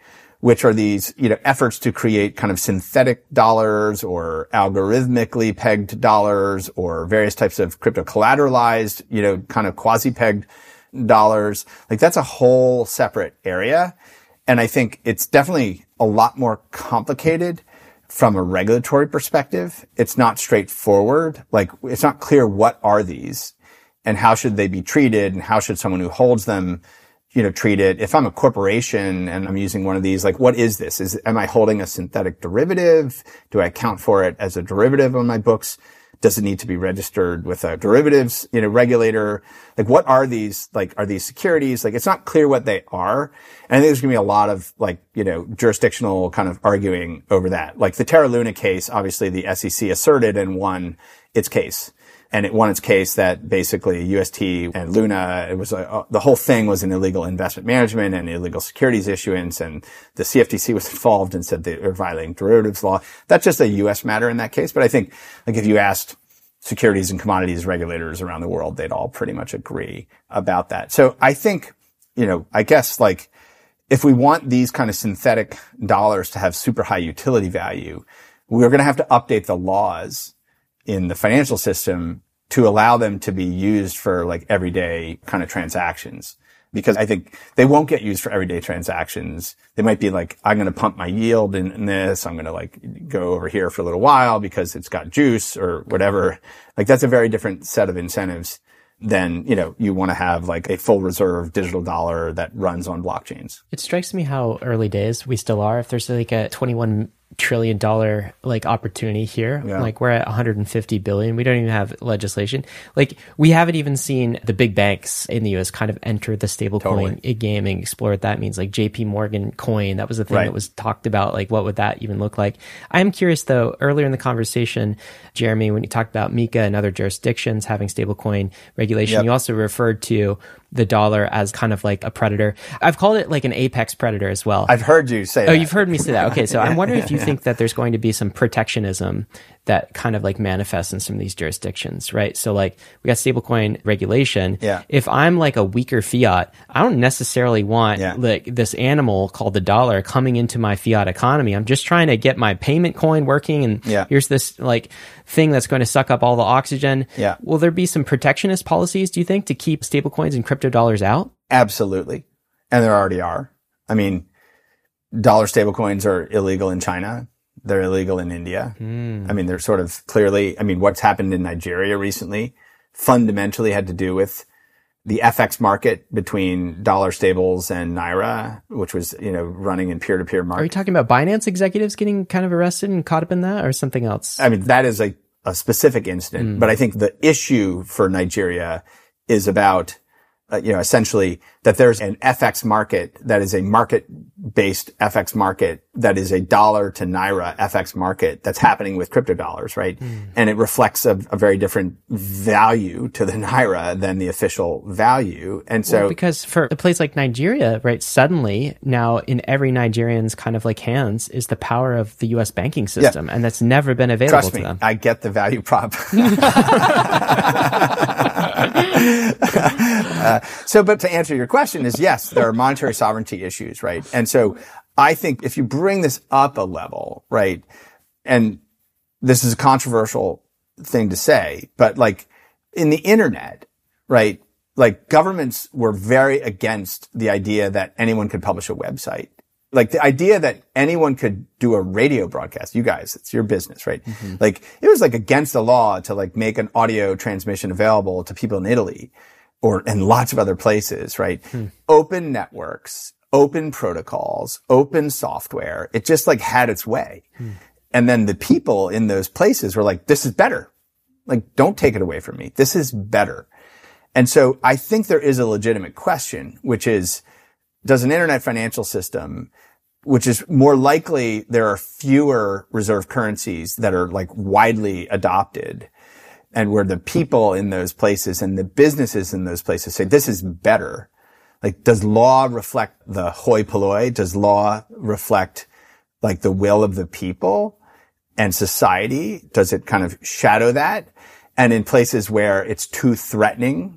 which are these, you know, efforts to create kind of synthetic dollars or algorithmically pegged dollars or various types of crypto collateralized, you know, kind of quasi-pegged dollars. Like that's a whole separate area. And I think it's definitely a lot more complicated from a regulatory perspective. It's not straightforward. Like it's not clear what are these and how should they be treated and how should someone who holds them, you know, treat it. If I'm a corporation and I'm using one of these, like what is this? Is, am I holding a synthetic derivative? Do I account for it as a derivative on my books? Does it need to be registered with a derivatives, you know, regulator? Like, what are these? Like, are these securities? Like, it's not clear what they are. And I think there's going to be a lot of, like, you know, jurisdictional kind of arguing over that. Like, the Terra Luna case, obviously the S E C asserted and won its case. And it won its case that basically U S T and Luna, it was a, uh, the whole thing was an illegal investment management and illegal securities issuance. And the C F T C was involved and said they were violating derivatives law. That's just a U S matter in that case. But I think, like, if you asked securities and commodities regulators around the world, they'd all pretty much agree about that. So I think, you know, I guess, like, if we want these kind of synthetic dollars to have super high utility value, we're going to have to update the laws in the financial system to allow them to be used for like everyday kind of transactions. Because I think they won't get used for everyday transactions. They might be like, I'm going to pump my yield in, in this. I'm going to like go over here for a little while because it's got juice or whatever. Like that's a very different set of incentives than, you know, you want to have like a full reserve digital dollar that runs on blockchains. It strikes me how early days we still are. If there's like a twenty-one trillion dollar like opportunity here, yeah. Like we're at one hundred fifty billion. We don't even have legislation. Like we haven't even seen the big banks in the U S kind of enter the stablecoin totally. game and explore what that means. Like J P Morgan coin, that was the thing right. that was talked about. Like what would that even look like? I'm curious though, earlier in the conversation, Jeremy, when you talked about MiCA and other jurisdictions having stablecoin regulation, yep. you also referred to the dollar as kind of like a predator. I've called it like an apex predator as well. I've heard you say oh, that. Oh, you've heard me say that. Okay. So I'm wondering if you think that there's going to be some protectionism that kind of like manifests in some of these jurisdictions, right? So like we got stablecoin regulation. Yeah. If I'm like a weaker fiat, I don't necessarily want yeah. like this animal called the dollar coming into my fiat economy. I'm just trying to get my payment coin working. And yeah. here's this like thing that's going to suck up all the oxygen. Yeah. Will there be some protectionist policies, do you think, to keep stablecoins and crypto dollars out? Absolutely. And there already are. I mean, dollar stablecoins are illegal in China. They're illegal in India. Mm. I mean, they're sort of clearly, I mean, what's happened in Nigeria recently fundamentally had to do with the F X market between dollar stables and Naira, which was, you know, running in peer-to-peer market. Are you talking about Binance executives getting kind of arrested and caught up in that or something else? I mean, that is a, a specific incident, mm. but I think the issue for Nigeria is about Uh, you know, essentially that there's an F X market that is a market-based F X market that is a dollar to Naira F X market that's happening with crypto dollars, right? Mm. And it reflects a, a very different value to the Naira than the official value. And so, well, because for a place like Nigeria, right, suddenly now in every Nigerian's kind of like hands is the power of the U S banking system, yeah. and that's never been available Trust to me, them. I get the value prop. uh, so, but to answer your question is yes, there are monetary sovereignty issues, right? And so I think if you bring this up a level, right, and this is a controversial thing to say, but like in the internet, right, like governments were very against the idea that anyone could publish a website. Like the idea that anyone could do a radio broadcast, you guys, it's your business, right? Mm-hmm. Like it was like against the law to like make an audio transmission available to people in Italy or and lots of other places, right? Hmm. Open networks, open protocols, open software. It just like had its way. Hmm. And then the people in those places were like, this is better. Like, don't take it away from me. This is better. And so I think there is a legitimate question, which is, does an internet financial system, which is more likely there are fewer reserve currencies that are like widely adopted and where the people in those places and the businesses in those places say, this is better. Like, does law reflect the hoi polloi? Does law reflect like the will of the people and society? Does it kind of shadow that? And in places where it's too threatening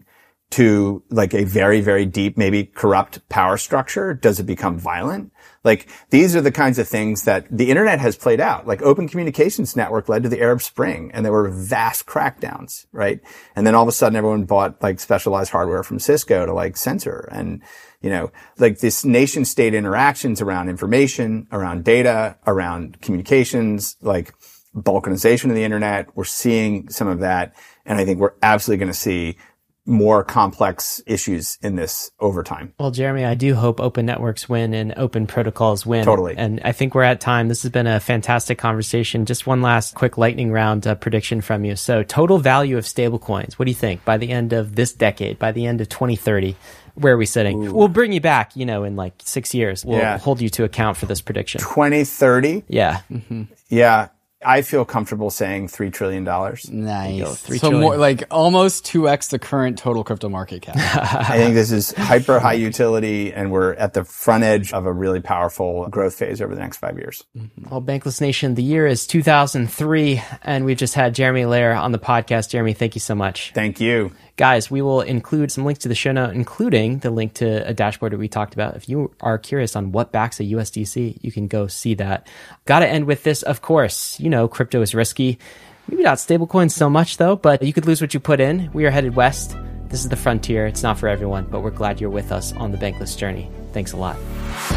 to like a very, very deep, maybe corrupt power structure? Does it become violent? Like, these are the kinds of things that the internet has played out. Like, Open Communications Network led to the Arab Spring, and there were vast crackdowns, right? And then all of a sudden everyone bought like specialized hardware from Cisco to like censor. And, you know, like this nation state interactions around information, around data, around communications, like balkanization of the internet. We're seeing some of that. And I think we're absolutely going to see more complex issues in this over time. Well, Jeremy, I do hope open networks win and open protocols win. Totally. And I think we're at time. This has been a fantastic conversation. Just one last quick lightning round uh, prediction from you. So total value of stablecoins, what do you think by the end of this decade, by the end of twenty thirty? Where are we sitting? Ooh. We'll bring you back, you know, in like six years. We'll yeah. hold you to account for this prediction. twenty thirty? Yeah. Mm-hmm. Yeah. I feel comfortable saying three trillion dollars. Nice. three so trillion. More like almost two x the current total crypto market cap. I think this is hyper high utility, and we're at the front edge of a really powerful growth phase over the next five years. Mm-hmm. Well, Bankless Nation, the year is two thousand three, and we've just had Jeremy Allaire on the podcast. Jeremy, thank you so much. Thank you. Guys, we will include some links to the show note, including the link to a dashboard that we talked about. If you are curious on what backs a U S D C, you can go see that. Got to end with this, of course. You know, crypto is risky. Maybe not stablecoins so much, though, but you could lose what you put in. We are headed west. This is the frontier. It's not for everyone, but we're glad you're with us on the Bankless journey. Thanks a lot.